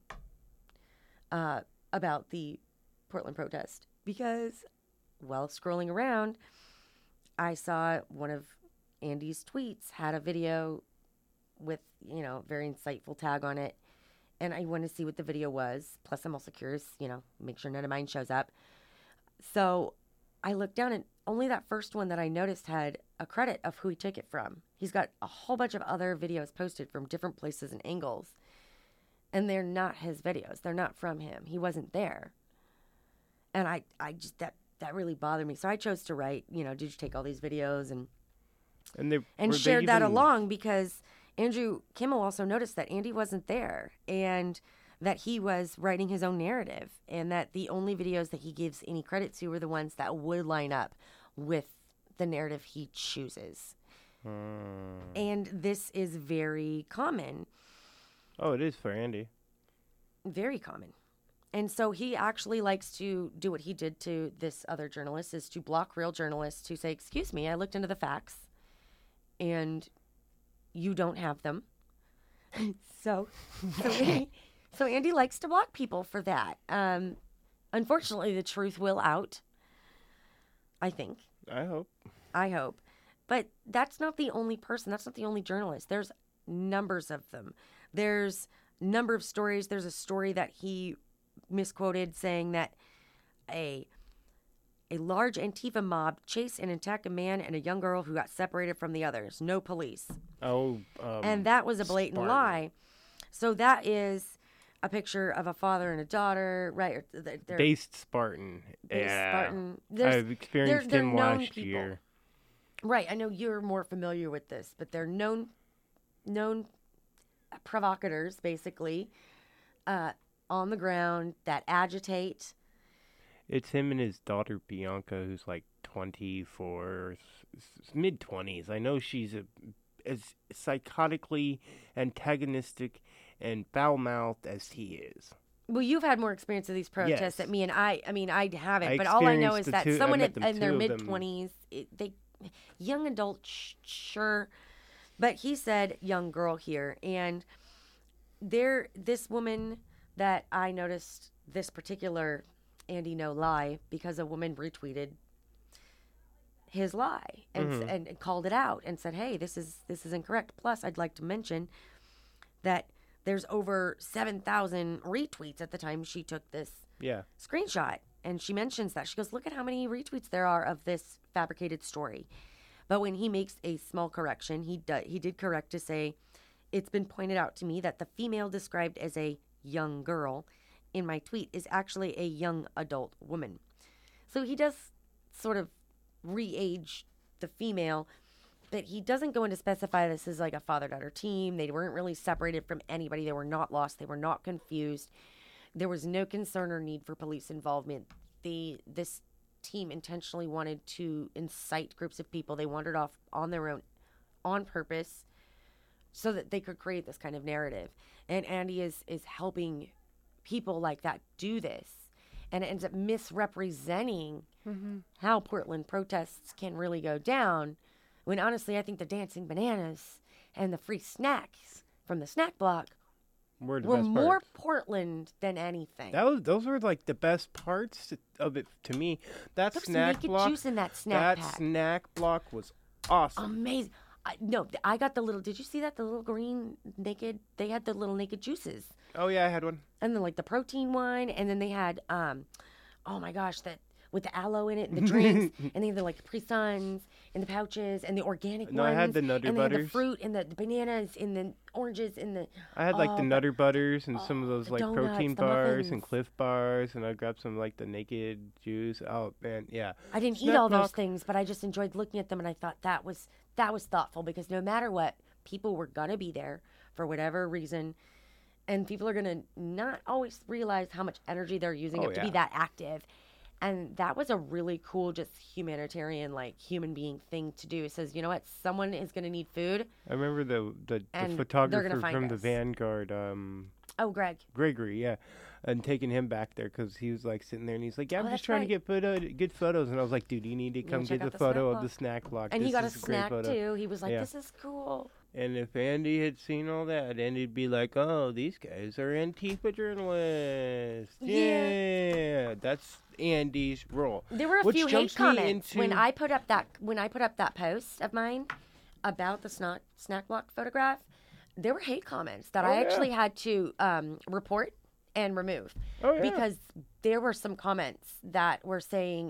Speaker 3: uh, about the Portland protest because, while scrolling around, I saw one of Andy's tweets had a video with, you know, very insightful tag on it. And I wanted to see what the video was. Plus, I'm also curious, you know, make sure none of mine shows up. So I looked down and only that first one that I noticed had a credit of who he took it from. He's got a whole bunch of other videos posted from different places and angles. And they're not his videos. They're not from him. He wasn't there. And I, I just, that, that really bothered me. So I chose to write, you know, did you take all these videos and
Speaker 2: And they
Speaker 3: and
Speaker 2: were they
Speaker 3: shared that
Speaker 2: even-
Speaker 3: along because Andrew Kimmel also noticed that Andy wasn't there and that he was writing his own narrative and that the only videos that he gives any credit to were the ones that would line up with the narrative he chooses.
Speaker 2: Hmm.
Speaker 3: And this is very common,
Speaker 2: Oh, it is for Andy.
Speaker 3: very common. And so he actually likes to do what he did to this other journalist, is to block real journalists who say, "Excuse me, I looked into the facts and you don't have them." so, so, Andy, so Andy likes to block people for that. Um, unfortunately, the truth will out, I think.
Speaker 2: I hope.
Speaker 3: I hope. But that's not the only person. That's not the only journalist. There's numbers of them. There's number of stories. There's a story that he misquoted saying that a a large Antifa mob chased and attacked a man and a young girl who got separated from the others. No police.
Speaker 2: Oh, um,
Speaker 3: And that was a blatant
Speaker 2: Spartan.
Speaker 3: lie. So that is a picture of a father and a daughter, right? They're, they're
Speaker 2: based Spartan.
Speaker 3: based
Speaker 2: yeah.
Speaker 3: Spartan. There's-
Speaker 2: I've experienced
Speaker 3: they're
Speaker 2: him
Speaker 3: known
Speaker 2: last
Speaker 3: people.
Speaker 2: year.
Speaker 3: Right, I know you're more familiar with this, but they're known known provocateurs, basically, uh, on the ground that agitate.
Speaker 2: It's him and his daughter Bianca, who's like twenty-four, mid twenties. I know she's a, as psychotically antagonistic and foul-mouthed as he is.
Speaker 3: Well, you've had more experience of these protests
Speaker 2: Yes.
Speaker 3: than me, and I. I mean, I haven't.
Speaker 2: I
Speaker 3: but all I know
Speaker 2: experienced
Speaker 3: is
Speaker 2: the
Speaker 3: that
Speaker 2: two- I
Speaker 3: someone
Speaker 2: met
Speaker 3: in,
Speaker 2: them,
Speaker 3: in their
Speaker 2: two of
Speaker 3: mid
Speaker 2: them.
Speaker 3: twenties, they, young adult, sh- sure, but he said young girl here, and there, this woman that I noticed this particular Andy No lie because a woman retweeted his lie and,
Speaker 2: Mhm.
Speaker 3: and and called it out and said, "Hey, this is this is incorrect." Plus, I'd like to mention that there's over seven thousand retweets at the time she took this
Speaker 2: Yeah.
Speaker 3: screenshot, and she mentions that. She goes, "Look at how many retweets there are of this fabricated story." But when he makes a small correction, he do, he did correct to say, "It's been pointed out to me that the female described as a young girl in my tweet is actually a young adult woman." So he does sort of re-age the female, but he doesn't go into specify this is like a father-daughter team. They weren't really separated from anybody. They were not lost. They were not confused. There was no concern or need for police involvement. The this team intentionally wanted to incite groups of people. They wandered off on their own on purpose so that they could create this kind of narrative. And Andy is is helping people like that do this. And it ends up misrepresenting how Portland protests can really go down. When honestly, I think the dancing bananas and the free snacks from the snack block
Speaker 2: Were the
Speaker 3: were
Speaker 2: best
Speaker 3: more
Speaker 2: parts.
Speaker 3: Portland than anything.
Speaker 2: That was those were like the best parts of it to me. That
Speaker 3: Took some
Speaker 2: snack
Speaker 3: naked
Speaker 2: block.
Speaker 3: juice in that snack
Speaker 2: that
Speaker 3: pack.
Speaker 2: snack block was awesome.
Speaker 3: Amazing. I, no, I got the little. Did you see that? The little green naked. They had the little naked juices,
Speaker 2: Oh yeah, I had one.
Speaker 3: and then like the protein one, and then they had um, oh my gosh, that with the aloe in it, and the drinks, and they had the like Capri Suns in the pouches, and the organic
Speaker 2: No, I
Speaker 3: ones.
Speaker 2: had the Nutter
Speaker 3: and they had the
Speaker 2: Butters.
Speaker 3: fruit, and the, the bananas, and the oranges, and the.
Speaker 2: I had like
Speaker 3: oh,
Speaker 2: the
Speaker 3: but-
Speaker 2: Nutter Butters and some of
Speaker 3: oh,
Speaker 2: those
Speaker 3: the
Speaker 2: like
Speaker 3: donuts,
Speaker 2: protein
Speaker 3: the
Speaker 2: bars and
Speaker 3: muffins.
Speaker 2: Cliff Bars, and I grabbed some like the naked juice. Oh man, yeah.
Speaker 3: I didn't eat
Speaker 2: Snack
Speaker 3: all those
Speaker 2: block.
Speaker 3: things, but I just enjoyed looking at them, and I thought that was that was thoughtful because no matter what, people were gonna be there for whatever reason, and people are gonna not always realize how much energy they're using
Speaker 2: Oh,
Speaker 3: up to be
Speaker 2: yeah.
Speaker 3: that active. And that was a really cool, just humanitarian, like human being thing to do. It says, you know what, someone is gonna need food.
Speaker 2: I remember the the,
Speaker 3: And
Speaker 2: the
Speaker 3: they're
Speaker 2: photographer
Speaker 3: gonna find
Speaker 2: from the
Speaker 3: us.
Speaker 2: Vanguard, um,
Speaker 3: Oh, Greg.
Speaker 2: Gregory, yeah, and taking him back there because he was like sitting there and he's like, "Yeah, I'm
Speaker 3: Oh,
Speaker 2: just
Speaker 3: that's
Speaker 2: trying
Speaker 3: right.
Speaker 2: to get photo, good photos," and I was like, "Dude, you need to
Speaker 3: to
Speaker 2: come
Speaker 3: check
Speaker 2: get
Speaker 3: out
Speaker 2: the
Speaker 3: the snack
Speaker 2: photo of
Speaker 3: block."
Speaker 2: the snack block."
Speaker 3: And
Speaker 2: this
Speaker 3: he got a
Speaker 2: is a great
Speaker 3: snack
Speaker 2: photo.
Speaker 3: too. He was like,
Speaker 2: Yeah.
Speaker 3: "This is cool."
Speaker 2: And if Andy had seen all that, Andy'd be like, "Oh, these guys are Antifa journalists."
Speaker 3: Yeah.
Speaker 2: Yeah, that's Andy's role.
Speaker 3: There were a
Speaker 2: Which
Speaker 3: few hate
Speaker 2: jumps me
Speaker 3: comments when
Speaker 2: into-
Speaker 3: I put up that when I put up that post of mine about the snack snack block photograph. There were hate comments that
Speaker 2: Oh,
Speaker 3: I
Speaker 2: yeah.
Speaker 3: actually had to um, report and remove
Speaker 2: Oh yeah.
Speaker 3: because there were some comments that were saying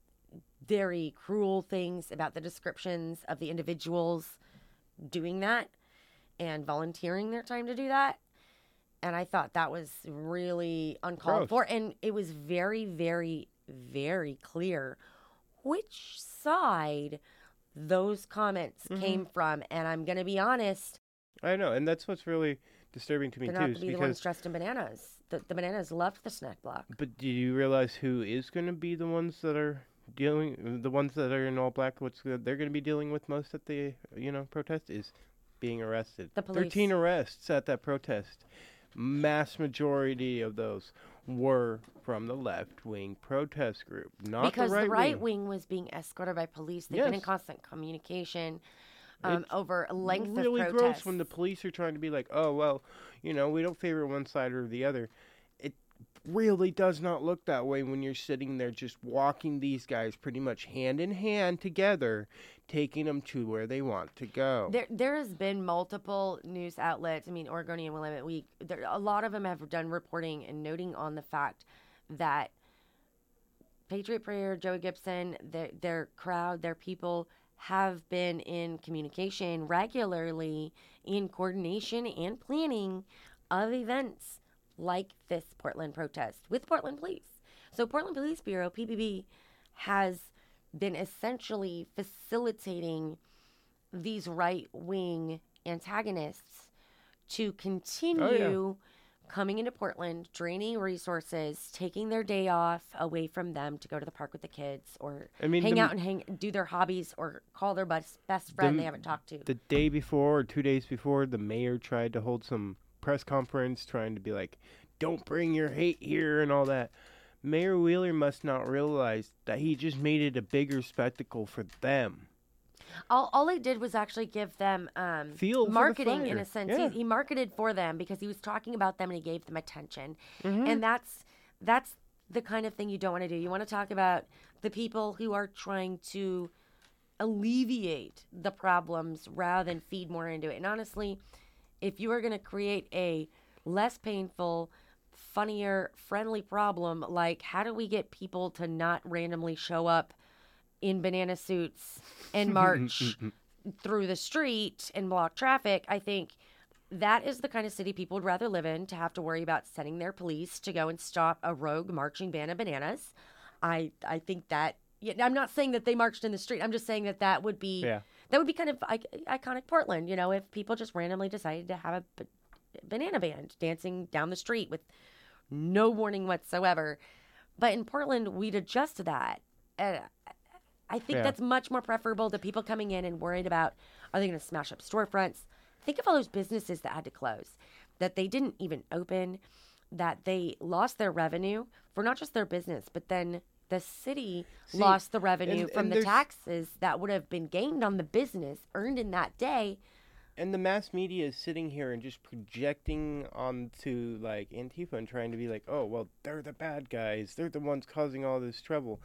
Speaker 3: very cruel things about the descriptions of the individuals doing that and volunteering their time to do that. And I thought that was really uncalled
Speaker 2: Gross.
Speaker 3: for. And it was very, very, very clear which side those comments
Speaker 2: Mm-hmm.
Speaker 3: came from. And I'm going to be honest,
Speaker 2: I know, and that's what's really disturbing to me
Speaker 3: they're
Speaker 2: too,
Speaker 3: not
Speaker 2: is
Speaker 3: to be the ones
Speaker 2: because.
Speaker 3: dressed in bananas. The, the bananas loved the snack block.
Speaker 2: But do you realize who is going to be the ones that are dealing, the ones that are in all black? What's the- they're going to be dealing with most at the you know protest is being arrested.
Speaker 3: The police.
Speaker 2: Thirteen arrests at that protest. Mass majority of those were from the left wing protest group, not
Speaker 3: Because
Speaker 2: the right,
Speaker 3: the right
Speaker 2: wing.
Speaker 3: wing was being escorted by police. They've been in
Speaker 2: Yes.
Speaker 3: constant communication um,
Speaker 2: It's
Speaker 3: over a length
Speaker 2: really
Speaker 3: of
Speaker 2: gross
Speaker 3: protests.
Speaker 2: when the police are trying to be like, oh well, you know, we don't favor one side or the other. It really does not look that way when you're sitting there just walking these guys pretty much hand in hand together, taking them to where they want to go.
Speaker 3: There, there has been multiple news outlets. I mean, Oregonian Willamette Week. There, a lot of them have done reporting and noting on the fact that Patriot Prayer, Joey Gibson, their, their crowd, their people have been in communication regularly, in coordination and planning of events like this Portland protest with Portland Police. So Portland Police Bureau, P B B, has been essentially facilitating these right-wing antagonists to continue coming into Portland, draining resources, taking their day off away from them to go to the park with the kids or
Speaker 2: I mean,
Speaker 3: hang
Speaker 2: the-
Speaker 3: out and hang do their hobbies or call their best, best friend
Speaker 2: The-
Speaker 3: they haven't talked to.
Speaker 2: The day before or two days before, the mayor tried to hold some press conference trying to be like, don't bring your hate here and all that. Mayor Wheeler must not realize that he just made it a bigger spectacle for them.
Speaker 3: All, all he did was actually give them um,
Speaker 2: Fuel for the
Speaker 3: marketing in
Speaker 2: fire.
Speaker 3: a sense.
Speaker 2: Yeah.
Speaker 3: He, he marketed for them because he was talking about them and he gave them attention.
Speaker 2: Mm-hmm.
Speaker 3: And that's that's the kind of thing you don't want to do. You want to talk about the people who are trying to alleviate the problems rather than feed more into it. And honestly, if you are going to create a less painful, funnier, friendly problem, like how do we get people to not randomly show up in banana suits and march through the street and block traffic, I think that is the kind of city people would rather live in, to have to worry about sending their police to go and stop a rogue marching band of bananas. I I think that, yeah, I'm not saying that they marched in the street. I'm just saying that that would be
Speaker 2: Yeah.
Speaker 3: that would be kind of I- iconic Portland, you know, if people just randomly decided to have a b- banana band dancing down the street with no warning whatsoever. But in Portland, we'd adjust to that. And I think
Speaker 2: Yeah.
Speaker 3: that's much more preferable to people coming in and worried about, are they going to smash up storefronts? Think of all those businesses that had to close, that they didn't even open, that they lost their revenue for not just their business, but then the city
Speaker 2: See,
Speaker 3: lost the revenue
Speaker 2: and-
Speaker 3: from
Speaker 2: and
Speaker 3: the
Speaker 2: there's-
Speaker 3: taxes that would have been gained on the business earned in that day.
Speaker 2: And the mass media is sitting here and just projecting onto, like, Antifa and trying to be like, oh, well, they're the bad guys. They're the ones causing all this trouble.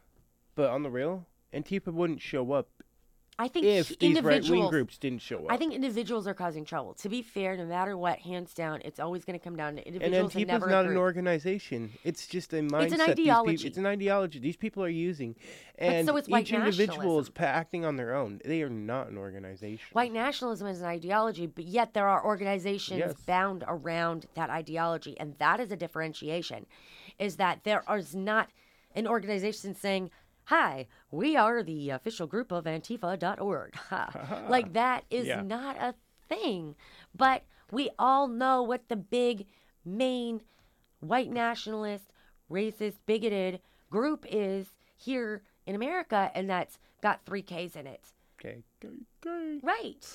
Speaker 2: But on the real, Antifa wouldn't show up
Speaker 3: I think
Speaker 2: if
Speaker 3: he-
Speaker 2: these right-wing
Speaker 3: individuals
Speaker 2: groups didn't show up.
Speaker 3: I think individuals are causing trouble. To be fair, no matter what, hands down, it's always going to come down to
Speaker 2: And
Speaker 3: individuals and
Speaker 2: Antifa's
Speaker 3: never
Speaker 2: not
Speaker 3: a
Speaker 2: an
Speaker 3: group.
Speaker 2: organization. It's just a mindset.
Speaker 3: It's an
Speaker 2: these peop-
Speaker 3: ideology.
Speaker 2: it's an ideology these people are using. And
Speaker 3: so is white
Speaker 2: each individual is
Speaker 3: nationalism.
Speaker 2: pa- acting on their own. They are not an organization.
Speaker 3: White nationalism is an ideology, but yet there are organizations
Speaker 2: Yes.
Speaker 3: bound around that ideology, and that is a differentiation. Is that there is not an organization saying, "Hi, we are the official group of Antifa dot org." Like that is
Speaker 2: Yeah.
Speaker 3: not a thing. But we all know what the big main white nationalist, racist, bigoted group is here in America, and that's got three K's in it.
Speaker 2: Okay. Okay. Okay.
Speaker 3: Right.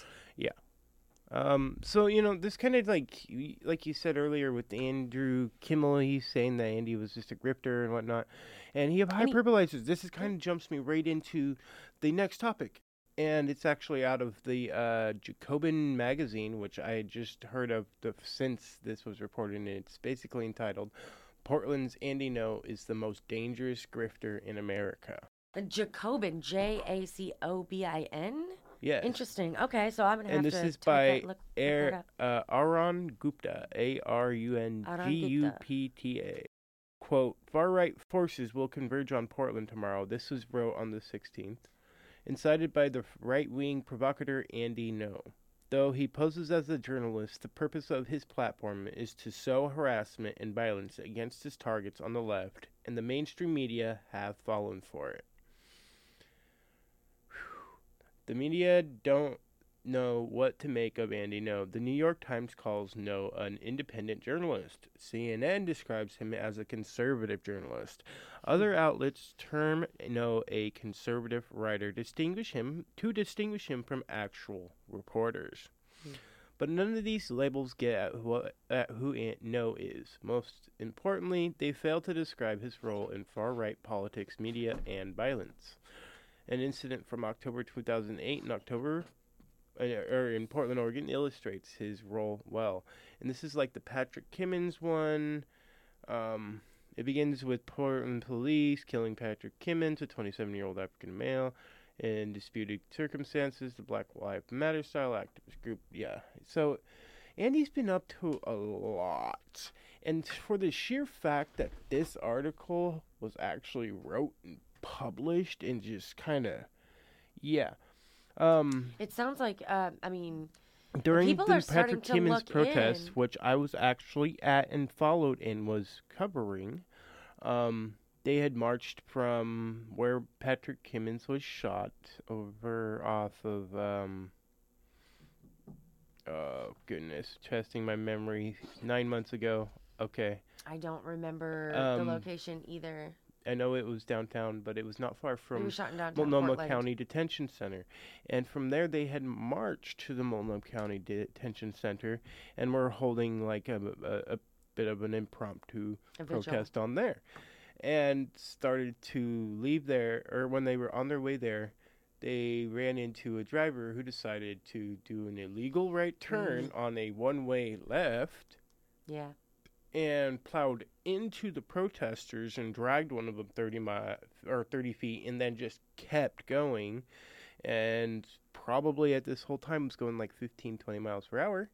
Speaker 2: Um, so, you know, this kind of like, y- like you said earlier with Andrew Kimmel, he's saying that Andy was just a grifter and whatnot. And he
Speaker 3: And he-
Speaker 2: hyperbolizes. This is kind of jumps me right into the next topic. And it's actually out of the uh, Jacobin magazine, which I had just heard of the, since this was reported. And it's basically entitled, Portland's Andy Ngo is the most dangerous grifter in America.
Speaker 3: Jacobin, J A C O B I N.
Speaker 2: Yes.
Speaker 3: Interesting. Okay, so I'm gonna have
Speaker 2: And this
Speaker 3: to
Speaker 2: is
Speaker 3: type
Speaker 2: by
Speaker 3: that, look, look that
Speaker 2: Air,
Speaker 3: up.
Speaker 2: uh, Arun Gupta, A R U N G U P T A. Quote, far-right forces will converge on Portland tomorrow. This was wrote on the sixteenth. Incited by the right-wing provocateur Andy Ngo. Though he poses as a journalist, the purpose of his platform is to sow harassment and violence against his targets on the left, and the mainstream media have fallen for it. The media don't know what to make of Andy Ngo. The New York Times calls Ngo an independent journalist. C N N describes him as a conservative journalist. Other outlets term Ngo a conservative writer, distinguish him to distinguish him from actual reporters.
Speaker 3: Hmm.
Speaker 2: But none of these labels get at, what, at who Ngo is. Most importantly, they fail to describe his role in far-right politics, media, and violence. An incident from October two thousand eight in October, uh, or in Portland, Oregon, illustrates his role well. And this is like the Patrick Kimmins one. Um, it begins with Portland police killing Patrick Kimmins, a twenty-seven-year-old African male, in disputed circumstances. The Black Lives Matter style activist group. Yeah. So Andy's been up to a lot. And for the sheer fact that this article was actually wrote and published and just kind of, yeah. Um,
Speaker 3: It sounds like, uh, I mean,
Speaker 2: during
Speaker 3: people
Speaker 2: the
Speaker 3: are starting
Speaker 2: Patrick
Speaker 3: to
Speaker 2: Kimmins
Speaker 3: look
Speaker 2: protest,
Speaker 3: in.
Speaker 2: which I was actually at and followed and was covering, um, they had marched from where Patrick Kimmins was shot over off of, um, Oh, goodness. Testing my memory. Nine months ago. Okay.
Speaker 3: I don't remember the
Speaker 2: Um,
Speaker 3: location either.
Speaker 2: I know it was downtown, but it was not far
Speaker 3: It
Speaker 2: from
Speaker 3: was shot in downtown
Speaker 2: Multnomah
Speaker 3: Portland.
Speaker 2: County Detention Center. And from there, they had marched to the Multnomah County Detention Center and were holding like a, a, a bit of an impromptu
Speaker 3: A vigil.
Speaker 2: protest on there. And started to leave there, or when they were on their way there, they ran into a driver who decided to do an illegal right turn
Speaker 3: Mm.
Speaker 2: on a one-way left
Speaker 3: Yeah.
Speaker 2: and plowed into the protesters and dragged one of them thirty mi- or thirty feet and then just kept going, and probably at this whole time was going like fifteen, twenty miles per hour,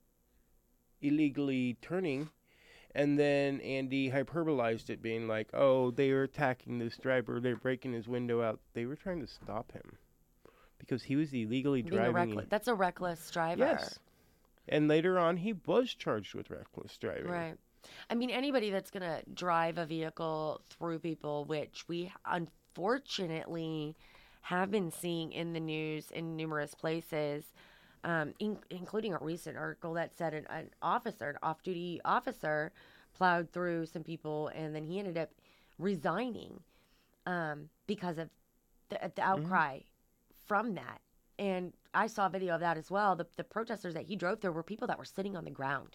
Speaker 2: illegally turning. And then Andy hyperbolized it, being like, oh, they were attacking this driver, they're breaking his window out. They were trying to stop him because he was illegally
Speaker 3: Being a
Speaker 2: driving.
Speaker 3: reckless, that's a reckless driver.
Speaker 2: Yes. And later on, he was charged with reckless driving.
Speaker 3: Right. I mean, anybody that's going to drive a vehicle through people, which we unfortunately have been seeing in the news in numerous places, um, in, including a recent article that said an, an officer, an off-duty officer, plowed through some people, and then he ended up resigning um, because of the, the outcry from that. And I saw a video of that as well. The, the protesters that he drove through were people that were sitting on the ground.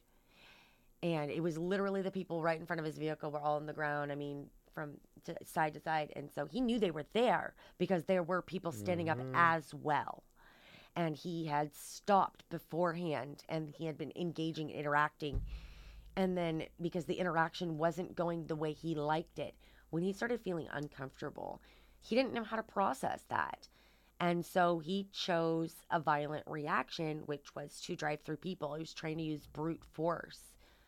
Speaker 3: And it was literally the people right in front of his vehicle were all on the ground. I mean, from to side to side. And so he knew they were there because there were people standing up as well. And he had stopped beforehand and he had been engaging, interacting. And then because the interaction wasn't going the way he liked it, when he started feeling uncomfortable, he didn't know how to process that. And so he chose a violent reaction, which was to drive through people. He was trying to use brute force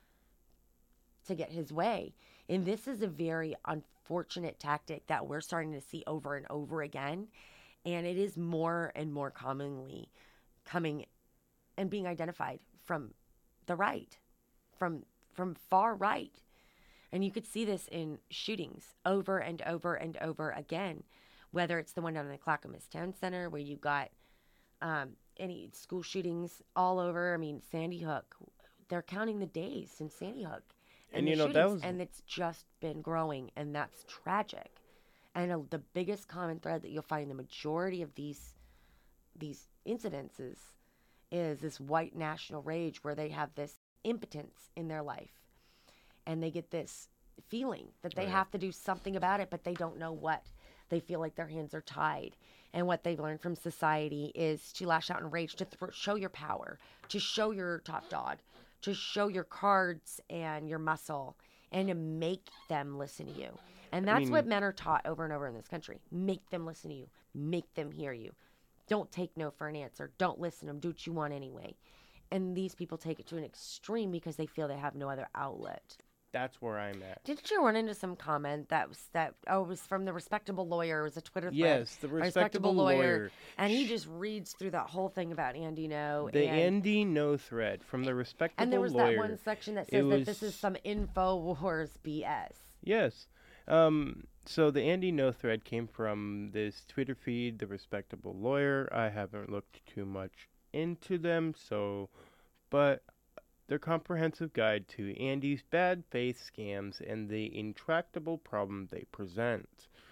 Speaker 3: to get his way. And this is a very unfortunate tactic that we're starting to see over and over again. And it is more and more commonly coming and being identified from the right, from from far right. And you could see this in shootings over and over and over again, whether it's the one down in the Clackamas Town Center where you got um, any school shootings all over. I mean, Sandy Hook, they're counting the days in Sandy Hook.
Speaker 2: And,
Speaker 3: the
Speaker 2: you know, that
Speaker 3: shootings,
Speaker 2: was...
Speaker 3: and it's just been growing, and that's tragic. And uh, the biggest common thread that you'll find in the majority of these these incidences is this white national rage where they have this impotence in their life. And they get this feeling that they
Speaker 2: Oh, yeah.
Speaker 3: have to do something about it, but they don't know what. They feel like their hands are tied. And what they've learned from society is to lash out in rage, to th- show your power, to show your top dog, to show your cards and your muscle, and to make them listen to you. And that's
Speaker 2: mean-
Speaker 3: what men are taught over and over in this country. Make them listen to you. Make them hear you. Don't take no for an answer. Don't listen to them. Do what you want anyway. And these people take it to an extreme because they feel they have no other outlet.
Speaker 2: That's where I'm at.
Speaker 3: Didn't you run into some comment that was that oh it was from the respectable lawyer? It was a Twitter thread.
Speaker 2: Yes, the
Speaker 3: A
Speaker 2: respectable lawyer.
Speaker 3: and he just reads through that whole thing about Andy No.
Speaker 2: The
Speaker 3: and,
Speaker 2: Andy No thread from the respectable
Speaker 3: and there was
Speaker 2: lawyer.
Speaker 3: that one section that
Speaker 2: It
Speaker 3: says that
Speaker 2: was-
Speaker 3: this is some InfoWars B S.
Speaker 2: Yes. Um, so the Andy No thread came from this Twitter feed, the respectable lawyer. I haven't looked too much into them, so, but their comprehensive guide to Andy's bad faith scams and the intractable problem they present.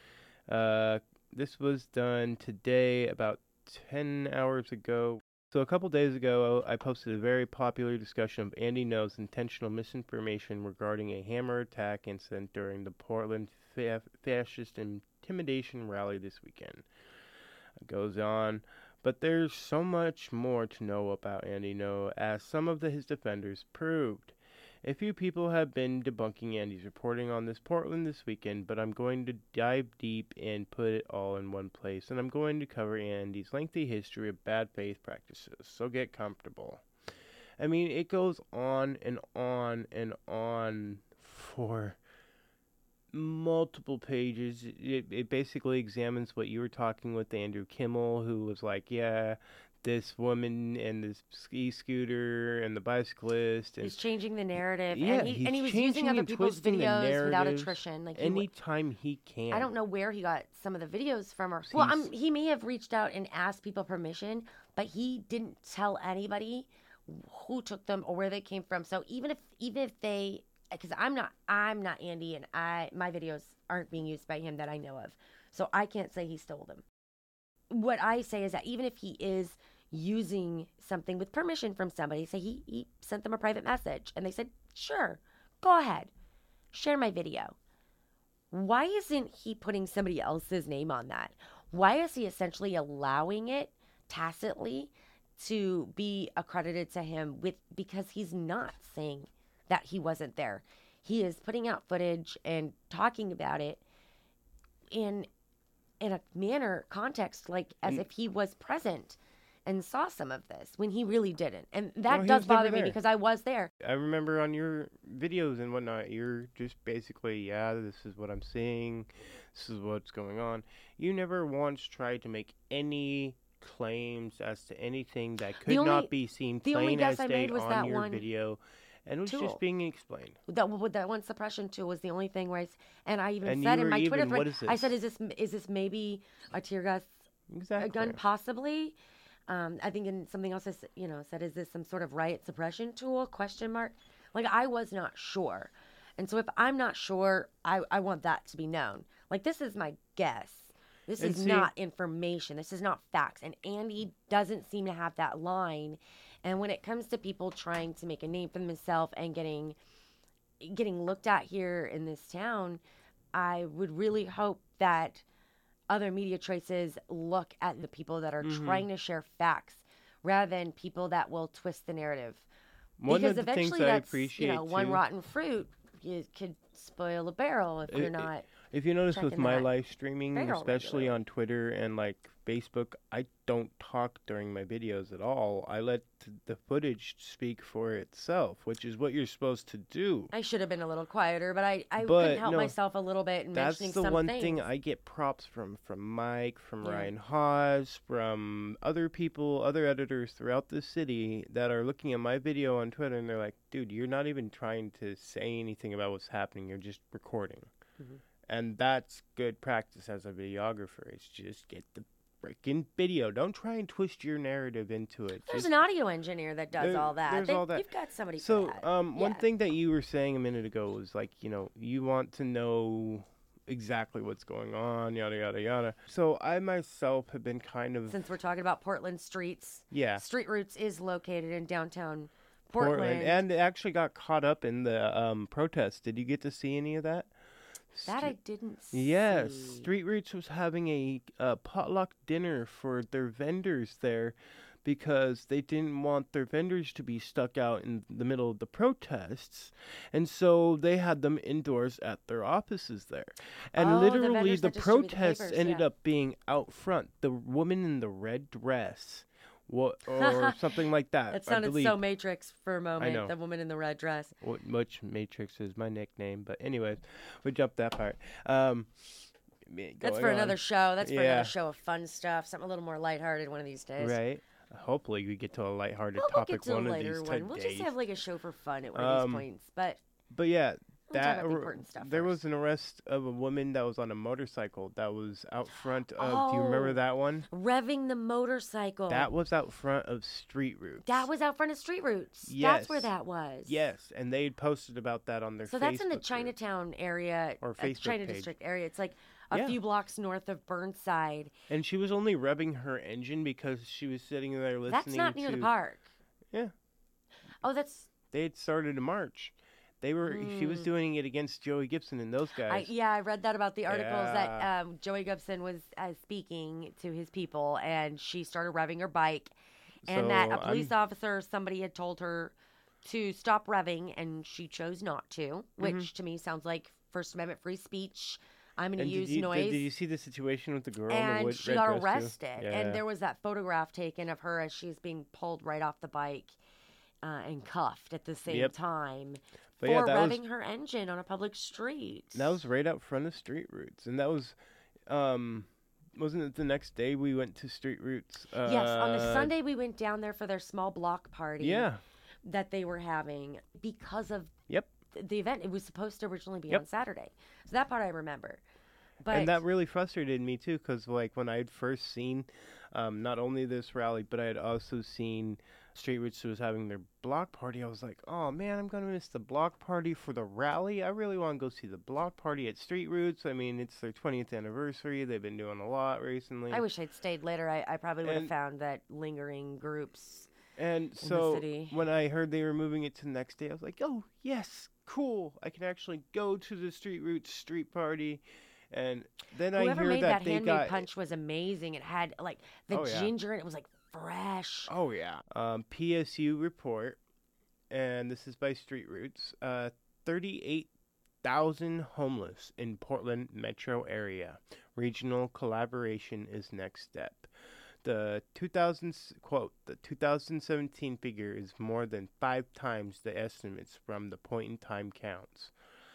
Speaker 2: Uh, this was done today, about ten hours ago. So a couple days ago, I posted a very popular discussion of Andy No's intentional misinformation regarding a hammer attack incident during the Portland fa- fascist intimidation rally this weekend. It goes on, but there's so much more to know about Andy No, as some of the, his defenders proved. A few people have been debunking Andy's reporting on this Portland this weekend, but I'm going to dive deep and put it all in one place, and I'm going to cover Andy's lengthy history of bad faith practices, so get comfortable. I mean, it goes on and on and on for multiple pages. It, it basically examines what you were talking with Andrew Kimmel, who was like, yeah, this woman and this ski scooter and the bicyclist. And
Speaker 3: He's changing the narrative,
Speaker 2: Yeah,
Speaker 3: and he
Speaker 2: he's
Speaker 3: and he was
Speaker 2: changing
Speaker 3: using other
Speaker 2: and
Speaker 3: people's
Speaker 2: twisting the
Speaker 3: videos without
Speaker 2: narratives
Speaker 3: attrition. Like he, w-
Speaker 2: anytime he can.
Speaker 3: I don't know where he got some of the videos from, or well,
Speaker 2: He's-
Speaker 3: um, he may have reached out and asked people permission, but he didn't tell anybody who took them or where they came from. So even if even if they, because I'm not I'm not Andy, and I my videos aren't being used by him that I know of, so I can't say he stole them. What I say is that even if he is using something with permission from somebody, say he, he sent them a private message and they said, sure, go ahead, share my video. Why isn't he putting somebody else's name on that? Why is he essentially allowing it tacitly to be accredited to him with, because he's not saying that he wasn't there. He is putting out footage and talking about it in in a manner, context, like as
Speaker 2: And-
Speaker 3: if he was present and saw some of this when he really didn't. And that
Speaker 2: Well, he
Speaker 3: does
Speaker 2: was never
Speaker 3: bother me
Speaker 2: there.
Speaker 3: because I was there.
Speaker 2: I remember on your videos and whatnot, you're just basically, yeah, this is what I'm seeing, this is what's going on. You never once tried to make any claims as to anything that could
Speaker 3: only-
Speaker 2: not be seen
Speaker 3: the only
Speaker 2: plain
Speaker 3: guess
Speaker 2: as
Speaker 3: I
Speaker 2: day
Speaker 3: made was
Speaker 2: on
Speaker 3: that
Speaker 2: your
Speaker 3: one
Speaker 2: video, and it was
Speaker 3: tool.
Speaker 2: just being explained.
Speaker 3: That with that one suppression tool was the only thing where I, s- and I even
Speaker 2: And
Speaker 3: said
Speaker 2: you
Speaker 3: in
Speaker 2: were
Speaker 3: my Twitter
Speaker 2: even,
Speaker 3: thread,
Speaker 2: what is
Speaker 3: I said,
Speaker 2: this?
Speaker 3: is this is this maybe a tear gas
Speaker 2: Exactly.
Speaker 3: a gun possibly? Um, I think in something else, I s- you know, said, is this some sort of riot suppression tool? Question mark. Like I was not sure, and so if I'm not sure, I I want that to be known. Like this is my guess. This
Speaker 2: And
Speaker 3: is
Speaker 2: see-
Speaker 3: not information. This is not facts. And Andy doesn't seem to have that line. And when it comes to people trying to make a name for themselves and getting getting looked at here in this town, I would really hope that other media traces look at the people that are
Speaker 2: Mhm.
Speaker 3: trying to share facts rather than people that will twist the narrative.
Speaker 2: One
Speaker 3: because
Speaker 2: of the things
Speaker 3: eventually
Speaker 2: I
Speaker 3: that's,
Speaker 2: appreciate
Speaker 3: you know, one
Speaker 2: too,
Speaker 3: rotten fruit you could spoil a barrel if
Speaker 2: It-
Speaker 3: you're
Speaker 2: it-
Speaker 3: not.
Speaker 2: if you notice with
Speaker 3: checking
Speaker 2: my
Speaker 3: that
Speaker 2: live streaming,
Speaker 3: barrel
Speaker 2: especially
Speaker 3: regularly.
Speaker 2: on Twitter and like Facebook, I don't talk during my videos at all. I let the footage speak for itself, which is what you're supposed to do.
Speaker 3: I should have been a little quieter, but I, I
Speaker 2: But,
Speaker 3: couldn't help
Speaker 2: no,
Speaker 3: myself a little bit in
Speaker 2: That's
Speaker 3: mentioning
Speaker 2: the
Speaker 3: some
Speaker 2: one
Speaker 3: things.
Speaker 2: thing I get props from, from Mike, from
Speaker 3: Yeah.
Speaker 2: Ryan Haas, from other people, other editors throughout the city that are looking at my video on Twitter and they're like, dude, you're not even trying to say anything about what's happening. You're just recording.
Speaker 3: Mhm.
Speaker 2: And that's good practice as a videographer. Is just get the freaking video. Don't try and twist your narrative into it.
Speaker 3: There's
Speaker 2: Just-
Speaker 3: an audio engineer that does
Speaker 2: There-
Speaker 3: all that.
Speaker 2: there's
Speaker 3: They-
Speaker 2: all that.
Speaker 3: You've got somebody
Speaker 2: So,
Speaker 3: for that.
Speaker 2: um, one
Speaker 3: Yeah.
Speaker 2: thing that you were saying a minute ago was like, you know, you want to know exactly what's going on, yada yada yada. So I myself have been kind of
Speaker 3: Since we're talking about Portland streets,
Speaker 2: yeah,
Speaker 3: Street Roots is located in downtown Portland.
Speaker 2: Portland, and it actually got caught up in the um protest. Did you get to see any of that?
Speaker 3: that I
Speaker 2: Stre-
Speaker 3: didn't see.
Speaker 2: Yes, Street Roots was having a uh, potluck dinner for their vendors there because they didn't want their vendors to be stuck out in the middle of the protests. And so they had them indoors at their offices there. And
Speaker 3: Oh, the
Speaker 2: literally
Speaker 3: vendors
Speaker 2: the
Speaker 3: that distribute the
Speaker 2: protests
Speaker 3: papers,
Speaker 2: ended
Speaker 3: yeah.
Speaker 2: up being out front. The woman in the red dress what, or something like that.
Speaker 3: It
Speaker 2: I
Speaker 3: sounded
Speaker 2: believe.
Speaker 3: so Matrix for a moment.
Speaker 2: know.
Speaker 3: The woman in the red dress.
Speaker 2: Wh- Which Matrix is my nickname, but anyways, we jumped that part. Um, me-
Speaker 3: That's
Speaker 2: going
Speaker 3: for
Speaker 2: on.
Speaker 3: another show. That's for
Speaker 2: Yeah.
Speaker 3: another show of fun stuff. Something a little more lighthearted one of these days.
Speaker 2: Right. Hopefully, we get to a lighthearted
Speaker 3: Well, we'll
Speaker 2: topic
Speaker 3: get to a
Speaker 2: one of
Speaker 3: later
Speaker 2: these
Speaker 3: one. We'll just
Speaker 2: days.
Speaker 3: have like a show for fun at one of
Speaker 2: Um,
Speaker 3: these points. But
Speaker 2: But yeah,
Speaker 3: We'll talk
Speaker 2: that
Speaker 3: about the
Speaker 2: ar-
Speaker 3: important stuff
Speaker 2: there
Speaker 3: first.
Speaker 2: was an arrest of a woman that was on a motorcycle that was out front of. Do you remember
Speaker 3: Oh.
Speaker 2: that one?
Speaker 3: revving the motorcycle.
Speaker 2: That was out front of Street Roots.
Speaker 3: That was out front of Street Roots.
Speaker 2: Yes.
Speaker 3: That's where that was.
Speaker 2: Yes, and they had posted about that on their.
Speaker 3: So that's in the
Speaker 2: Facebook group.
Speaker 3: Chinatown area,
Speaker 2: Or
Speaker 3: uh,
Speaker 2: Facebook
Speaker 3: China
Speaker 2: page.
Speaker 3: District area. It's like a
Speaker 2: Yeah.
Speaker 3: few blocks north of Burnside.
Speaker 2: And she was only revving her engine because she was sitting there listening.
Speaker 3: That's not near
Speaker 2: to,
Speaker 3: the park.
Speaker 2: Yeah.
Speaker 3: Oh, that's
Speaker 2: They had started a march. They were. She was
Speaker 3: Mm.
Speaker 2: doing it against Joey Gibson and those
Speaker 3: I,
Speaker 2: guys.
Speaker 3: yeah. I read that about the articles that
Speaker 2: Yeah.
Speaker 3: um, Joey Gibson was uh, speaking to his people, and she started revving her bike, and that a
Speaker 2: So,
Speaker 3: police
Speaker 2: I'm-
Speaker 3: officer, somebody had told her to stop revving, and she chose not to, which
Speaker 2: Mhm.
Speaker 3: to me sounds like First Amendment free speech. I'm going to
Speaker 2: And did
Speaker 3: use
Speaker 2: you,
Speaker 3: noise.
Speaker 2: Did, did you see the situation with the girl in the
Speaker 3: and
Speaker 2: wood,
Speaker 3: she
Speaker 2: red
Speaker 3: got
Speaker 2: dress too?
Speaker 3: arrested.
Speaker 2: Yeah.
Speaker 3: And there was that photograph taken of her as she's being pulled right off the bike uh, and cuffed at the same
Speaker 2: Yep.
Speaker 3: time
Speaker 2: But
Speaker 3: for
Speaker 2: yeah, that
Speaker 3: revving
Speaker 2: was
Speaker 3: her engine on a public street.
Speaker 2: that was right out front of Street Roots, and that was, um, wasn't it the next day we went to Street Roots? Uh,
Speaker 3: Yes, on the Sunday we went down there for their small block party
Speaker 2: Yeah.
Speaker 3: that they were having because of
Speaker 2: Yep.
Speaker 3: th- the event. It was supposed to originally be
Speaker 2: Yep.
Speaker 3: on Saturday. So that part I remember. But
Speaker 2: And that really frustrated me too, because like when I had first seen, um, not only this rally, but I had also seen Street Roots was having their block party. I was like, oh man, I'm gonna miss the block party for the rally. I really want to go see the block party at Street Roots. I mean, it's their twentieth anniversary. They've been doing a lot recently.
Speaker 3: I wish I'd stayed later. I, I probably would have
Speaker 2: And-
Speaker 3: found that lingering groups.
Speaker 2: And
Speaker 3: the
Speaker 2: so
Speaker 3: city.
Speaker 2: when I heard they were moving it to the next day, I was like, oh yes, cool. I can actually go to the Street Roots street party. And then
Speaker 3: Whoever
Speaker 2: I hear
Speaker 3: made
Speaker 2: that,
Speaker 3: that,
Speaker 2: they
Speaker 3: handmade
Speaker 2: got
Speaker 3: punch was amazing. It had like the
Speaker 2: Oh, yeah.
Speaker 3: ginger and it was like fresh.
Speaker 2: Oh yeah. Um, P S U report, and this is by Street Roots. Uh, thirty-eight thousand homeless in Portland metro area. Regional collaboration is next step. The two thousand quote the two thousand seventeen figure is more than five times the estimates from the point in time counts.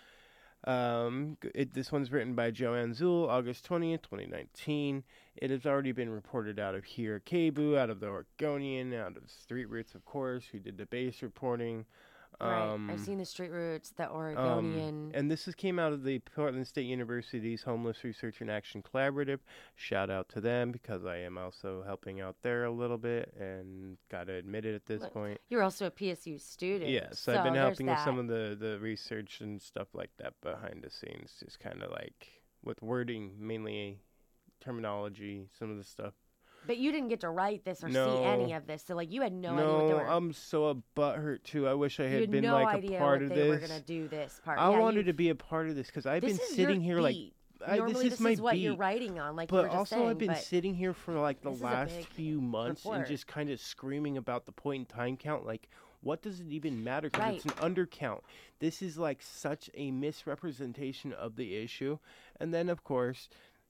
Speaker 2: Um, it, this one's written by Joanne Zool, August twentieth, twenty nineteen. It has already been reported out of here, Kabu, out of the Oregonian, out of Street Roots, of course, who did the base reporting. Um,
Speaker 3: right. I've seen the Street Roots, the
Speaker 2: um,
Speaker 3: Oregonian.
Speaker 2: and this is came out of the Portland State University's Homeless Research and Action Collaborative. Shout out to them because I am also helping out there a little bit and gotta admit it at this
Speaker 3: But
Speaker 2: point.
Speaker 3: You're also a P S U student.
Speaker 2: Yes,
Speaker 3: so
Speaker 2: I've been
Speaker 3: there's
Speaker 2: helping with some
Speaker 3: that.
Speaker 2: of the, the research and stuff like that behind the scenes, just kind of like with wording, mainly terminology, some of the stuff.
Speaker 3: But you didn't get to write this or
Speaker 2: No.
Speaker 3: see any of this, so like you had no, idea what they
Speaker 2: No,
Speaker 3: were.
Speaker 2: I'm so butthurt too. I wish I
Speaker 3: you
Speaker 2: had
Speaker 3: had
Speaker 2: been
Speaker 3: no
Speaker 2: like
Speaker 3: idea
Speaker 2: a part
Speaker 3: what
Speaker 2: of
Speaker 3: they were
Speaker 2: this.
Speaker 3: gonna do this part.
Speaker 2: I
Speaker 3: yeah,
Speaker 2: wanted
Speaker 3: you,
Speaker 2: to be a part of this because I've
Speaker 3: this
Speaker 2: been
Speaker 3: is
Speaker 2: sitting
Speaker 3: your
Speaker 2: here like.
Speaker 3: beat.
Speaker 2: I,
Speaker 3: Normally,
Speaker 2: this is my
Speaker 3: what
Speaker 2: beat.
Speaker 3: you're writing on, like you
Speaker 2: But
Speaker 3: were just
Speaker 2: also,
Speaker 3: saying.
Speaker 2: I've been
Speaker 3: but
Speaker 2: sitting here for like the
Speaker 3: this is a
Speaker 2: last
Speaker 3: big
Speaker 2: few months and
Speaker 3: report.
Speaker 2: just kind of screaming about the point in time count. Like, what does it even matter? Because
Speaker 3: Right.
Speaker 2: it's an undercount. This is like such a misrepresentation of the issue. And then, of course,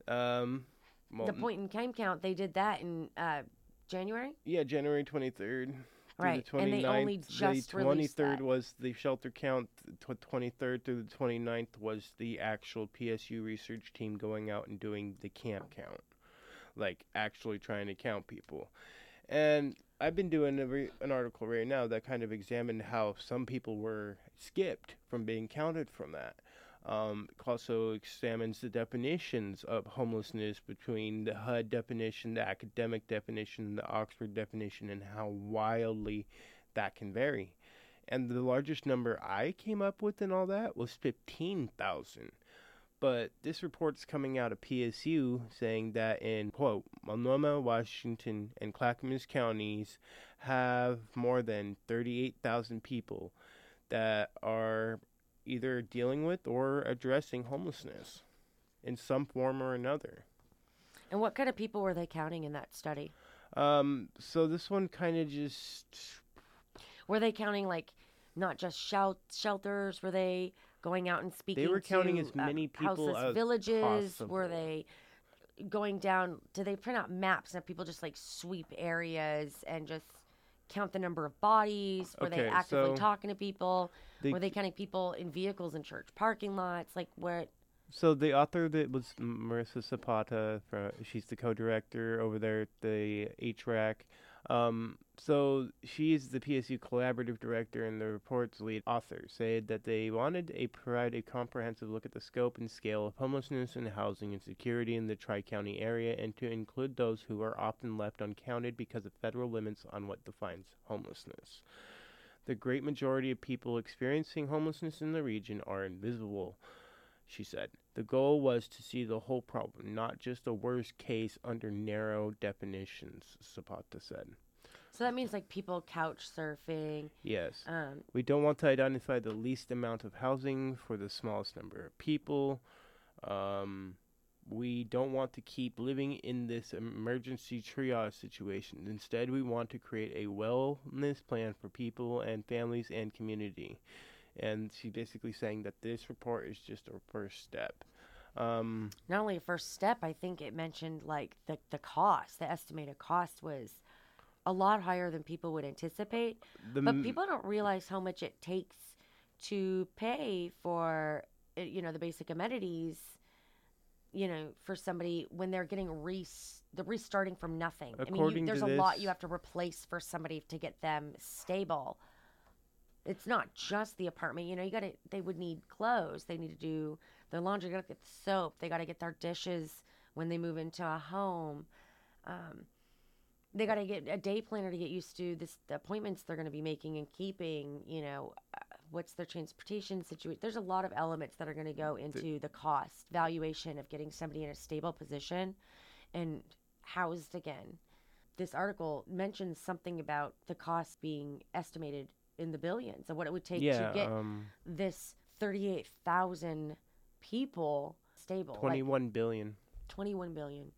Speaker 2: um, well,
Speaker 3: the point in time count, they did that in uh, January.
Speaker 2: yeah, January twenty-third.
Speaker 3: Right,
Speaker 2: The
Speaker 3: and they only
Speaker 2: 29th.
Speaker 3: just
Speaker 2: the
Speaker 3: released
Speaker 2: twenty-third
Speaker 3: that.
Speaker 2: was the shelter count. The twenty-third through the twenty-ninth was the actual P S U research team going out and doing the camp count, like actually trying to count people. And I've been doing a re- an article right now that kind of examined how some people were skipped from being counted from that. Um, it also examines the definitions of homelessness between the H U D definition, the academic definition, the Oxford definition, and how wildly that can vary. And the largest number I came up with in all that was fifteen thousand. But this report's coming out of P S U saying that in, quote, Multnomah, Washington, and Clackamas counties have more than thirty-eight thousand people that are either dealing with or addressing homelessness in some form or another.
Speaker 3: And what kind of people were they counting in that study?
Speaker 2: Um, so this one kind of just,
Speaker 3: Were they counting like not just shel- shelters? Were they going out and speaking?
Speaker 2: were counting
Speaker 3: to,
Speaker 2: as many
Speaker 3: uh,
Speaker 2: people
Speaker 3: houseless
Speaker 2: as
Speaker 3: villages.
Speaker 2: possible.
Speaker 3: Were they going down? Did they print out maps and have people just like sweep areas and just count the number of bodies? Were they
Speaker 2: Okay,
Speaker 3: actively
Speaker 2: so
Speaker 3: talking to people?
Speaker 2: they-
Speaker 3: Were they counting people in vehicles in church parking lots? Like what?
Speaker 2: So the author that was Marissa Zapata, from, she's the co-director over there at the H R A C. Um, so she's the P S U collaborative director, and the report's lead author said that they wanted to provide a comprehensive look at the scope and scale of homelessness and housing insecurity in the Tri-County area, and to include those who are often left uncounted because of federal limits on what defines homelessness. The great majority of people experiencing homelessness in the region are invisible, she said. The goal was to see the whole problem, not just a worst case under narrow definitions, Zapata said.
Speaker 3: So that means like people couch surfing.
Speaker 2: Yes.
Speaker 3: Um,
Speaker 2: We don't want to identify the least amount of housing for the smallest number of people. Um, we don't want to keep living in this emergency triage situation. Instead, we want to create a wellness plan for people and families and community. And she's basically saying that this report is just a first step. Um,
Speaker 3: not only a first step, I think it mentioned like the, the cost, the estimated cost was a lot higher than people would anticipate.
Speaker 2: the
Speaker 3: But
Speaker 2: m-
Speaker 3: people don't realize how much it takes to pay for, uh, you know, the basic amenities, you know, for somebody when they're getting re- the restarting from nothing. I mean, you,
Speaker 2: According to
Speaker 3: there's a lot
Speaker 2: this-
Speaker 3: you have to replace for somebody to get them stable. It's not just the apartment, you know, you got to, they would need clothes. They need to do their laundry, got to get the soap. They got to get their dishes when they move into a home. Um, they got to get a day planner to get used to this, the appointments they're going to be making and keeping. You know, uh, what's their transportation situation? There's a lot of elements that are going to go into the cost valuation of getting somebody in a stable position and housed again. This article mentions something about the cost being estimated in the billions of what it would take
Speaker 2: Yeah,
Speaker 3: to get
Speaker 2: um,
Speaker 3: this thirty-eight thousand people stable. Like
Speaker 2: twenty-one billion.
Speaker 3: twenty-one billion.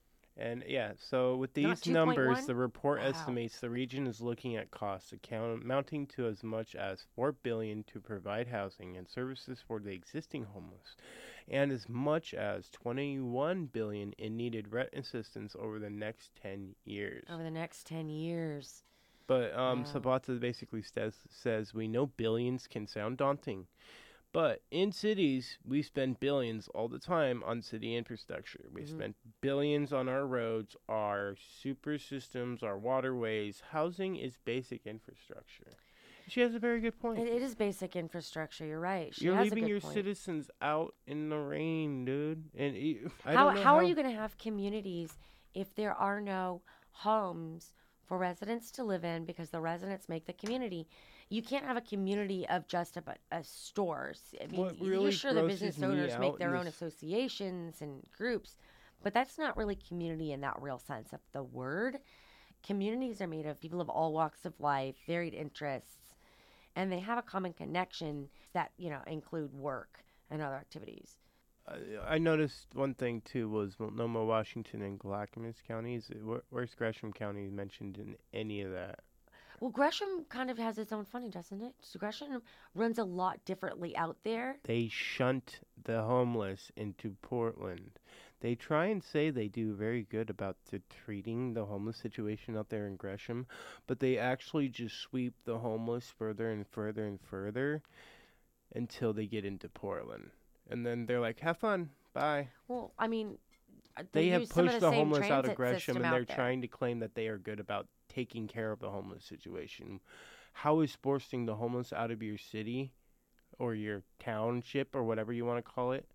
Speaker 2: And yeah, so with
Speaker 3: Not
Speaker 2: these numbers,
Speaker 3: 2.1?
Speaker 2: the report
Speaker 3: Wow.
Speaker 2: estimates the region is looking at costs account, amounting to as much as four billion dollars to provide housing and services for the existing homeless, and as much as twenty-one billion dollars in needed rent assistance over the next ten years.
Speaker 3: Over the next ten years.
Speaker 2: But um,
Speaker 3: Wow.
Speaker 2: Sabata basically says, says we know billions can sound daunting, but in cities, we spend billions all the time on city infrastructure. We
Speaker 3: Mhm.
Speaker 2: spend billions on our roads, our super systems, our waterways. Housing is basic infrastructure. She has a very good point.
Speaker 3: It, it is basic infrastructure. You're right. She
Speaker 2: You're
Speaker 3: has
Speaker 2: leaving
Speaker 3: a good
Speaker 2: your
Speaker 3: point.
Speaker 2: citizens out in the rain, dude. And you, I
Speaker 3: how
Speaker 2: don't know
Speaker 3: how are you going to have communities if there are no homes for residents to live in because the residents make the community? You can't have a community of just a, a stores. I mean,
Speaker 2: What
Speaker 3: you're
Speaker 2: really
Speaker 3: sure the
Speaker 2: grosses
Speaker 3: business
Speaker 2: me
Speaker 3: owners
Speaker 2: out
Speaker 3: make
Speaker 2: in
Speaker 3: their own
Speaker 2: this-
Speaker 3: associations and groups, but that's not really community in that real sense of the word. Communities are made of people of all walks of life, varied interests, and they have a common connection that, you know, include work and other activities.
Speaker 2: I, I noticed one thing too was Multnomah, Washington, and Clackamas counties. Where, where's Gresham County mentioned in any of that?
Speaker 3: Well, Gresham kind of has its own funding, doesn't it? So Gresham runs a lot differently out there.
Speaker 2: They shunt the homeless into Portland. They try and say they do very good about the treating the homeless situation out there in Gresham, but they actually just sweep the homeless further and further and further until they get into Portland. And then they're like, have fun, bye.
Speaker 3: Well, I mean, uh,
Speaker 2: They, have
Speaker 3: use some of
Speaker 2: pushed
Speaker 3: the
Speaker 2: the
Speaker 3: same
Speaker 2: homeless out of
Speaker 3: transit
Speaker 2: Gresham,
Speaker 3: system
Speaker 2: and
Speaker 3: out
Speaker 2: they're
Speaker 3: there.
Speaker 2: trying to claim that they are good about taking care of the homeless situation. How is forcing the homeless out of your city or your township or whatever you want to call it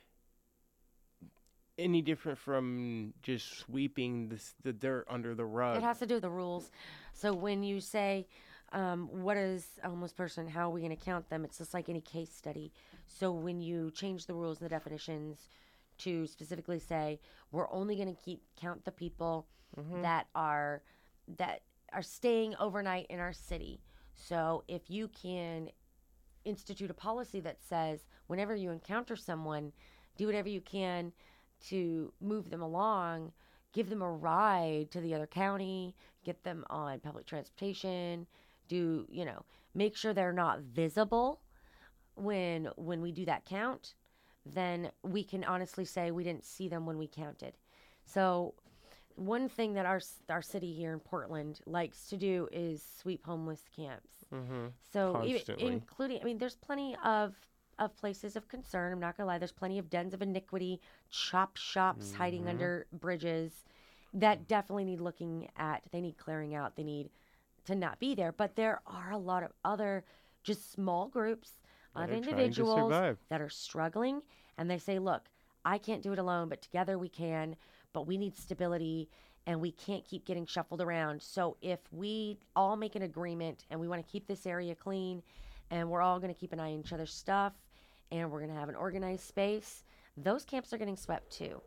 Speaker 2: any different from just sweeping this, the dirt under the rug?
Speaker 3: It has to do with the rules. So when you say, um, what is a homeless person, how are we going to count them? It's just like any case study. So when you change the rules and the definitions to specifically say, we're only going to keep count the people
Speaker 2: Mhm.
Speaker 3: that are that are staying overnight in our city. So if you can institute a policy that says whenever you encounter someone, do whatever you can to move them along, give them a ride to the other county, get them on public transportation, do, you know, make sure they're not visible when when we do that count, then we can honestly say we didn't see them when we counted. So one thing that our our city here in Portland likes to do is sweep homeless camps.
Speaker 2: Mm-hmm.
Speaker 3: So even,
Speaker 2: Constantly.
Speaker 3: including, I mean, there's plenty of of places of concern. I'm not gonna lie. There's plenty of dens of iniquity, chop shops hiding
Speaker 2: Mhm.
Speaker 3: under bridges that definitely need looking at. They need clearing out. They need to not be there. But there are a lot of other just small groups
Speaker 2: That
Speaker 3: of
Speaker 2: are trying to
Speaker 3: individuals
Speaker 2: survive.
Speaker 3: that are struggling, and they say, "Look, I can't do it alone, but together we can. But we need stability." And we can't keep getting shuffled around. So if we all make an agreement and we want to keep this area clean and we're all going to keep an eye on each other's stuff and we're going to have an organized space, those camps are getting swept too.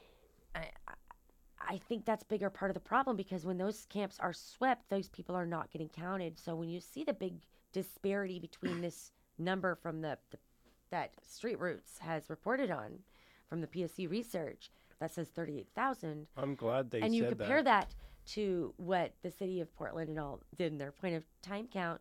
Speaker 3: I, I, I think that's a bigger part of the problem because when those camps are swept, those people are not getting counted. So when you see the big disparity between this number from the, the that Street Roots has reported on from the P S C research that says thirty-eight thousand,
Speaker 2: I'm glad they
Speaker 3: and you
Speaker 2: said
Speaker 3: compare
Speaker 2: that.
Speaker 3: that. to what the city of Portland and all did in their point of time count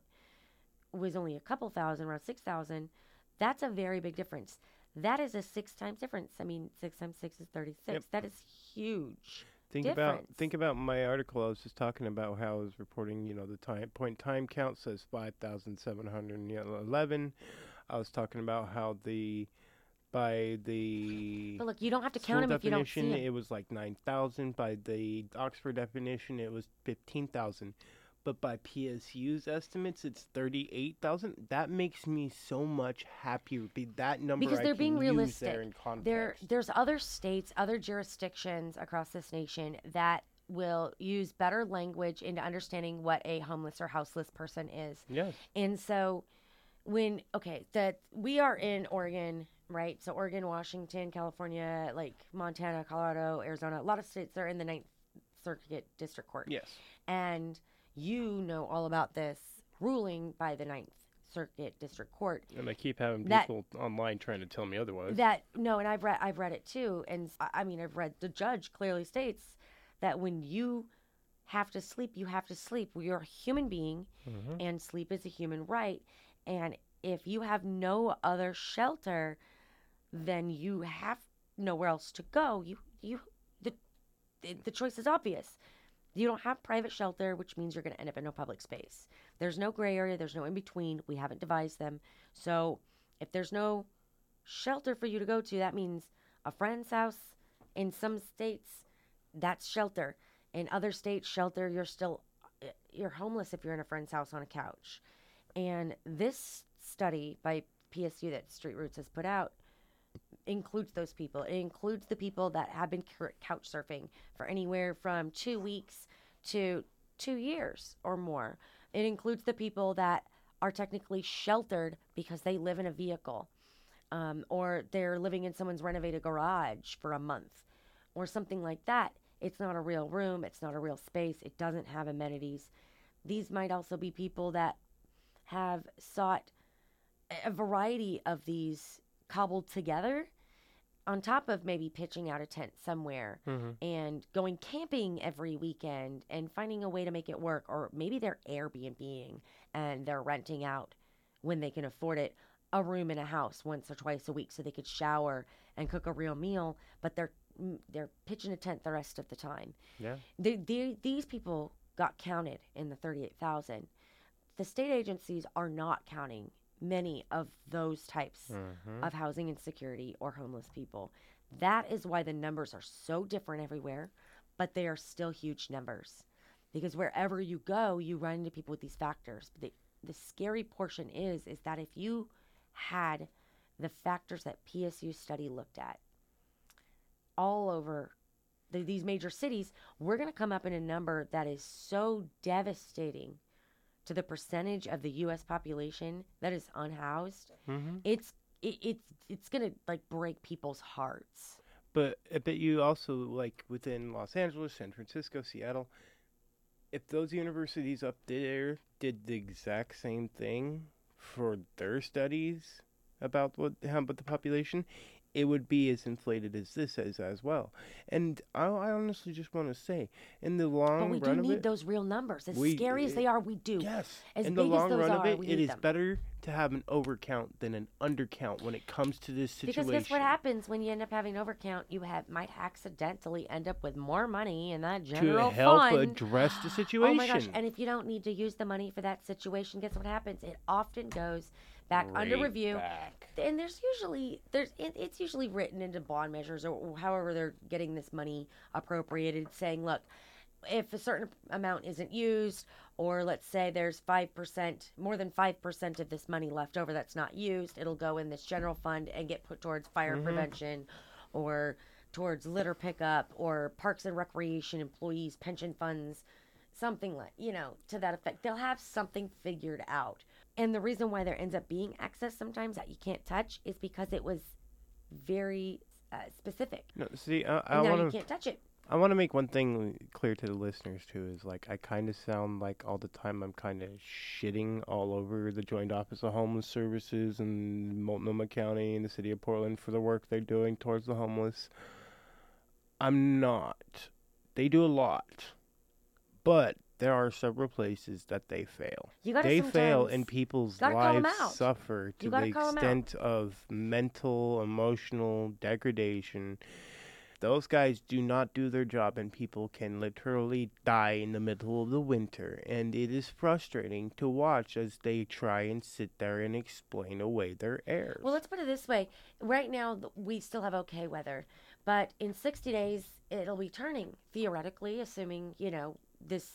Speaker 3: was only a couple thousand, around six thousand. That's a very big difference. That is a six times difference. I mean, six times six is thirty-six.
Speaker 2: Yep.
Speaker 3: That is huge.
Speaker 2: Think about
Speaker 3: difference.
Speaker 2: think about my article. I was just talking about how I was reporting. You know, the time point time count says five thousand seven hundred eleven. I was talking about how the by the
Speaker 3: But look, you don't have to
Speaker 2: school
Speaker 3: count them if you don't see
Speaker 2: definition,
Speaker 3: them.
Speaker 2: it was like nine thousand. By the Oxford definition, it was fifteen thousand. but by P S U's estimates, it's thirty-eight thousand. That makes me so much happier. Be that number
Speaker 3: Because
Speaker 2: I
Speaker 3: they're
Speaker 2: can
Speaker 3: being
Speaker 2: use
Speaker 3: realistic.
Speaker 2: there in context.
Speaker 3: There, there's other states, other jurisdictions across this nation that will use better language into understanding what a homeless or houseless person is.
Speaker 2: Yes.
Speaker 3: And so when, okay, that we are in Oregon, right? So Oregon, Washington, California, like Montana, Colorado, Arizona, a lot of states are in the Ninth Circuit District Court.
Speaker 2: Yes.
Speaker 3: And you know all about this ruling by the Ninth Circuit District Court.
Speaker 2: And I keep having
Speaker 3: That-
Speaker 2: people online trying to tell me otherwise.
Speaker 3: That no, and I've read I've read it too, and I I mean I've read the judge clearly states that when you have to sleep, you have to sleep. You're a human being,
Speaker 2: Mhm.
Speaker 3: and sleep is a human right. And if you have no other shelter, then you have nowhere else to go. You you the the choice is obvious. You don't have private shelter, which means you're going to end up in no public space. There's no gray area. There's no in between. We haven't devised them. So if there's no shelter for you to go to, that means a friend's house. In some states, that's shelter. In other states, shelter, you're still, you're homeless if you're in a friend's house on a couch. And this study by P S U that Street Roots has put out includes those people. It includes the people that have been cou- couch surfing for anywhere from two weeks to two years or more. It includes the people that are technically sheltered because they live in a vehicle, um, or they're living in someone's renovated garage for a month or something like that. It's not a real room. It's not a real space. It doesn't have amenities. These might also be people that have sought a variety of these cobbled together on top of maybe pitching out a tent somewhere
Speaker 2: Mhm.
Speaker 3: and going camping every weekend and finding a way to make it work. Or maybe they're Airbnb-ing and they're renting out, when they can afford it, a room in a house once or twice a week so they could shower and cook a real meal, but they're they're pitching a tent the rest of the time.
Speaker 2: Yeah.
Speaker 3: They, they, these people got counted in the thirty-eight thousand. The state agencies are not counting many of those types
Speaker 2: Mhm.
Speaker 3: of housing insecurity or homeless people. That is why the numbers are so different everywhere, but they are still huge numbers. Because wherever you go, you run into people with these factors. But the, the scary portion is, is that if you had the factors that P S U study looked at all over the, these major cities, we're going to come up in a number that is so devastating to the percentage of the U S population that is unhoused.
Speaker 2: Mhm.
Speaker 3: It's it, it's it's gonna like break people's hearts.
Speaker 2: But I bet you also, like, within Los Angeles, San Francisco, Seattle, if those universities up there did the exact same thing for their studies about what how about the population, it would be as inflated as this is as well. And I, I honestly just want to say, in the long
Speaker 3: But we do
Speaker 2: run of
Speaker 3: need
Speaker 2: it,
Speaker 3: those real numbers. As
Speaker 2: we-
Speaker 3: scary as they are, we do.
Speaker 2: yes,
Speaker 3: As
Speaker 2: in
Speaker 3: big
Speaker 2: the
Speaker 3: as
Speaker 2: long
Speaker 3: those
Speaker 2: run of
Speaker 3: are,
Speaker 2: it,
Speaker 3: we
Speaker 2: it
Speaker 3: need
Speaker 2: is
Speaker 3: them.
Speaker 2: better to have an overcount than an undercount when it comes to this situation.
Speaker 3: Because guess what happens when you end up having overcount? You have might accidentally end up with more money in that
Speaker 2: To
Speaker 3: general
Speaker 2: help
Speaker 3: fund.
Speaker 2: address the situation.
Speaker 3: Oh my gosh! And if you don't need to use the money for that situation, guess what happens? It often goes back under
Speaker 2: Right
Speaker 3: review.
Speaker 2: back.
Speaker 3: And there's usually there's it, it's usually written into bond measures or however they're getting this money appropriated, saying, look, if a certain amount isn't used, or let's say there's five percent, more than five percent of this money left over that's not used, it'll go in this general fund and get put towards fire
Speaker 2: Mhm.
Speaker 3: prevention, or towards litter pickup, or parks and recreation employees pension funds, something like, you know, to that effect. They'll have something figured out. And the reason why there ends up being access sometimes that you can't touch is because it was very uh, specific.
Speaker 2: No, see, I, I
Speaker 3: And now you
Speaker 2: want to
Speaker 3: can't touch it.
Speaker 2: I want to make one thing clear to the listeners too. Is like I kind of sound like all the time I'm kind of shitting all over the Joint Office of Homeless Services and Multnomah County and the City of Portland for the work they're doing towards the homeless. I'm not. They do a lot, but there are several places that they fail.
Speaker 3: You gotta
Speaker 2: They fail
Speaker 3: sometimes-
Speaker 2: and people's
Speaker 3: gotta call 'em
Speaker 2: lives
Speaker 3: out.
Speaker 2: suffer to
Speaker 3: You gotta
Speaker 2: the
Speaker 3: call 'em out.
Speaker 2: extent of mental, emotional degradation. Those guys do not do their job, and people can literally die in the middle of the winter. And it is frustrating to watch as they try and sit there and explain away their errors.
Speaker 3: Well, let's put it this way. Right now, th- we still have okay weather. But in sixty days, it'll be turning, theoretically, assuming, you know, this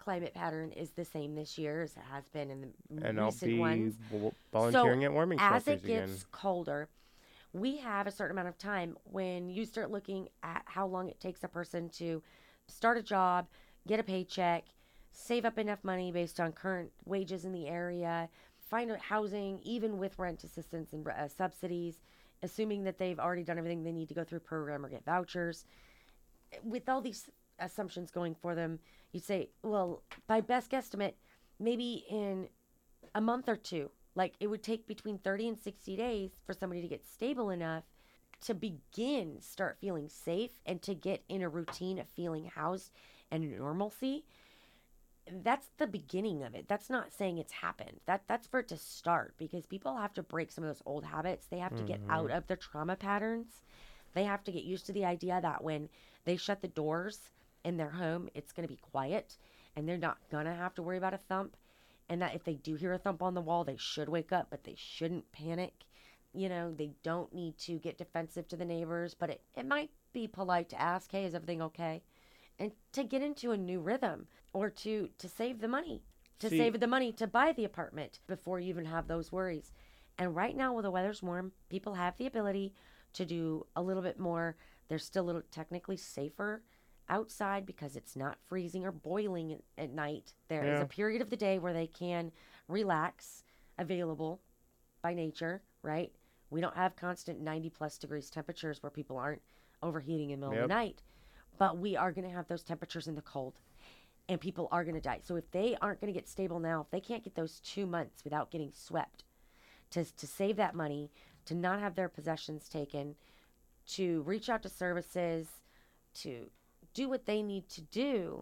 Speaker 3: climate pattern is the same this year as it has been in the
Speaker 2: And I'll
Speaker 3: recent
Speaker 2: be
Speaker 3: ones.
Speaker 2: vol- volunteering
Speaker 3: So
Speaker 2: at warming
Speaker 3: as
Speaker 2: shelters
Speaker 3: it gets
Speaker 2: again.
Speaker 3: colder, we have a certain amount of time when you start looking at how long it takes a person to start a job, get a paycheck, save up enough money based on current wages in the area, find out housing, even with rent assistance and uh, subsidies, assuming that they've already done everything they need to go through a program or get vouchers. With all these assumptions going for them, you say, well, by best guesstimate, maybe in a month or two, like it would take between thirty and sixty days for somebody to get stable enough to begin start feeling safe and to get in a routine of feeling housed and normalcy. That's the beginning of it. That's not saying it's happened. That that's for it to start, because people have to break some of those old habits. They have to get
Speaker 2: Mm-hmm.
Speaker 3: out of their trauma patterns. They have to get used to the idea that when they shut the doors in their home, it's going to be quiet and they're not going to have to worry about a thump. And that if they do hear a thump on the wall, they should wake up, but they shouldn't panic. You know, they don't need to get defensive to the neighbors, but it, it might be polite to ask, hey, is everything okay? And to get into a new rhythm, or to, to save the money, to
Speaker 2: See-
Speaker 3: save the money to buy the apartment before you even have those worries. And right now, when the weather's warm, people have the ability to do a little bit more. They're still a little technically safer outside because it's not freezing or boiling at, at night. There is
Speaker 2: Yeah.
Speaker 3: a period of the day where they can relax, available by nature, right? We don't have constant ninety plus degrees temperatures where people aren't overheating in the middle
Speaker 2: Yep.
Speaker 3: of the night. But we are going to have those temperatures in the cold, and people are going to die. So if they aren't going to get stable now, if they can't get those two months without getting swept, to, to save that money, to not have their possessions taken, to reach out to services, to do what they need to do,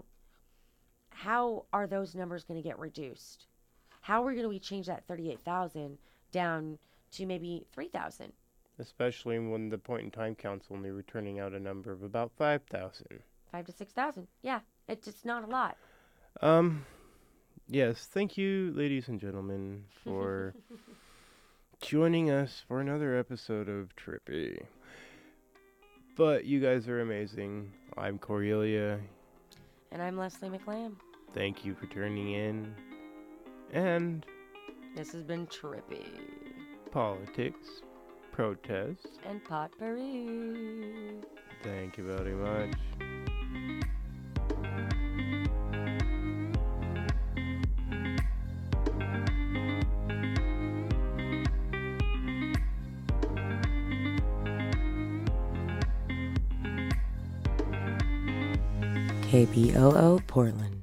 Speaker 3: how are those numbers going to get reduced? How are we going to change that thirty-eight thousand down to maybe three thousand?
Speaker 2: Especially when the point in time council only returning out a number of about five thousand.
Speaker 3: Five to six thousand. Yeah, it's just not a lot.
Speaker 2: Um, yes, thank you, ladies and gentlemen, for joining us for another episode of Trippy. But you guys are amazing. I'm Cordelia.
Speaker 3: And I'm Leslie McLam.
Speaker 2: Thank you for tuning in. And
Speaker 3: This has been Trippy
Speaker 2: politics, protests.
Speaker 3: and potpourri.
Speaker 2: Thank you very much.
Speaker 1: K B O O Portland.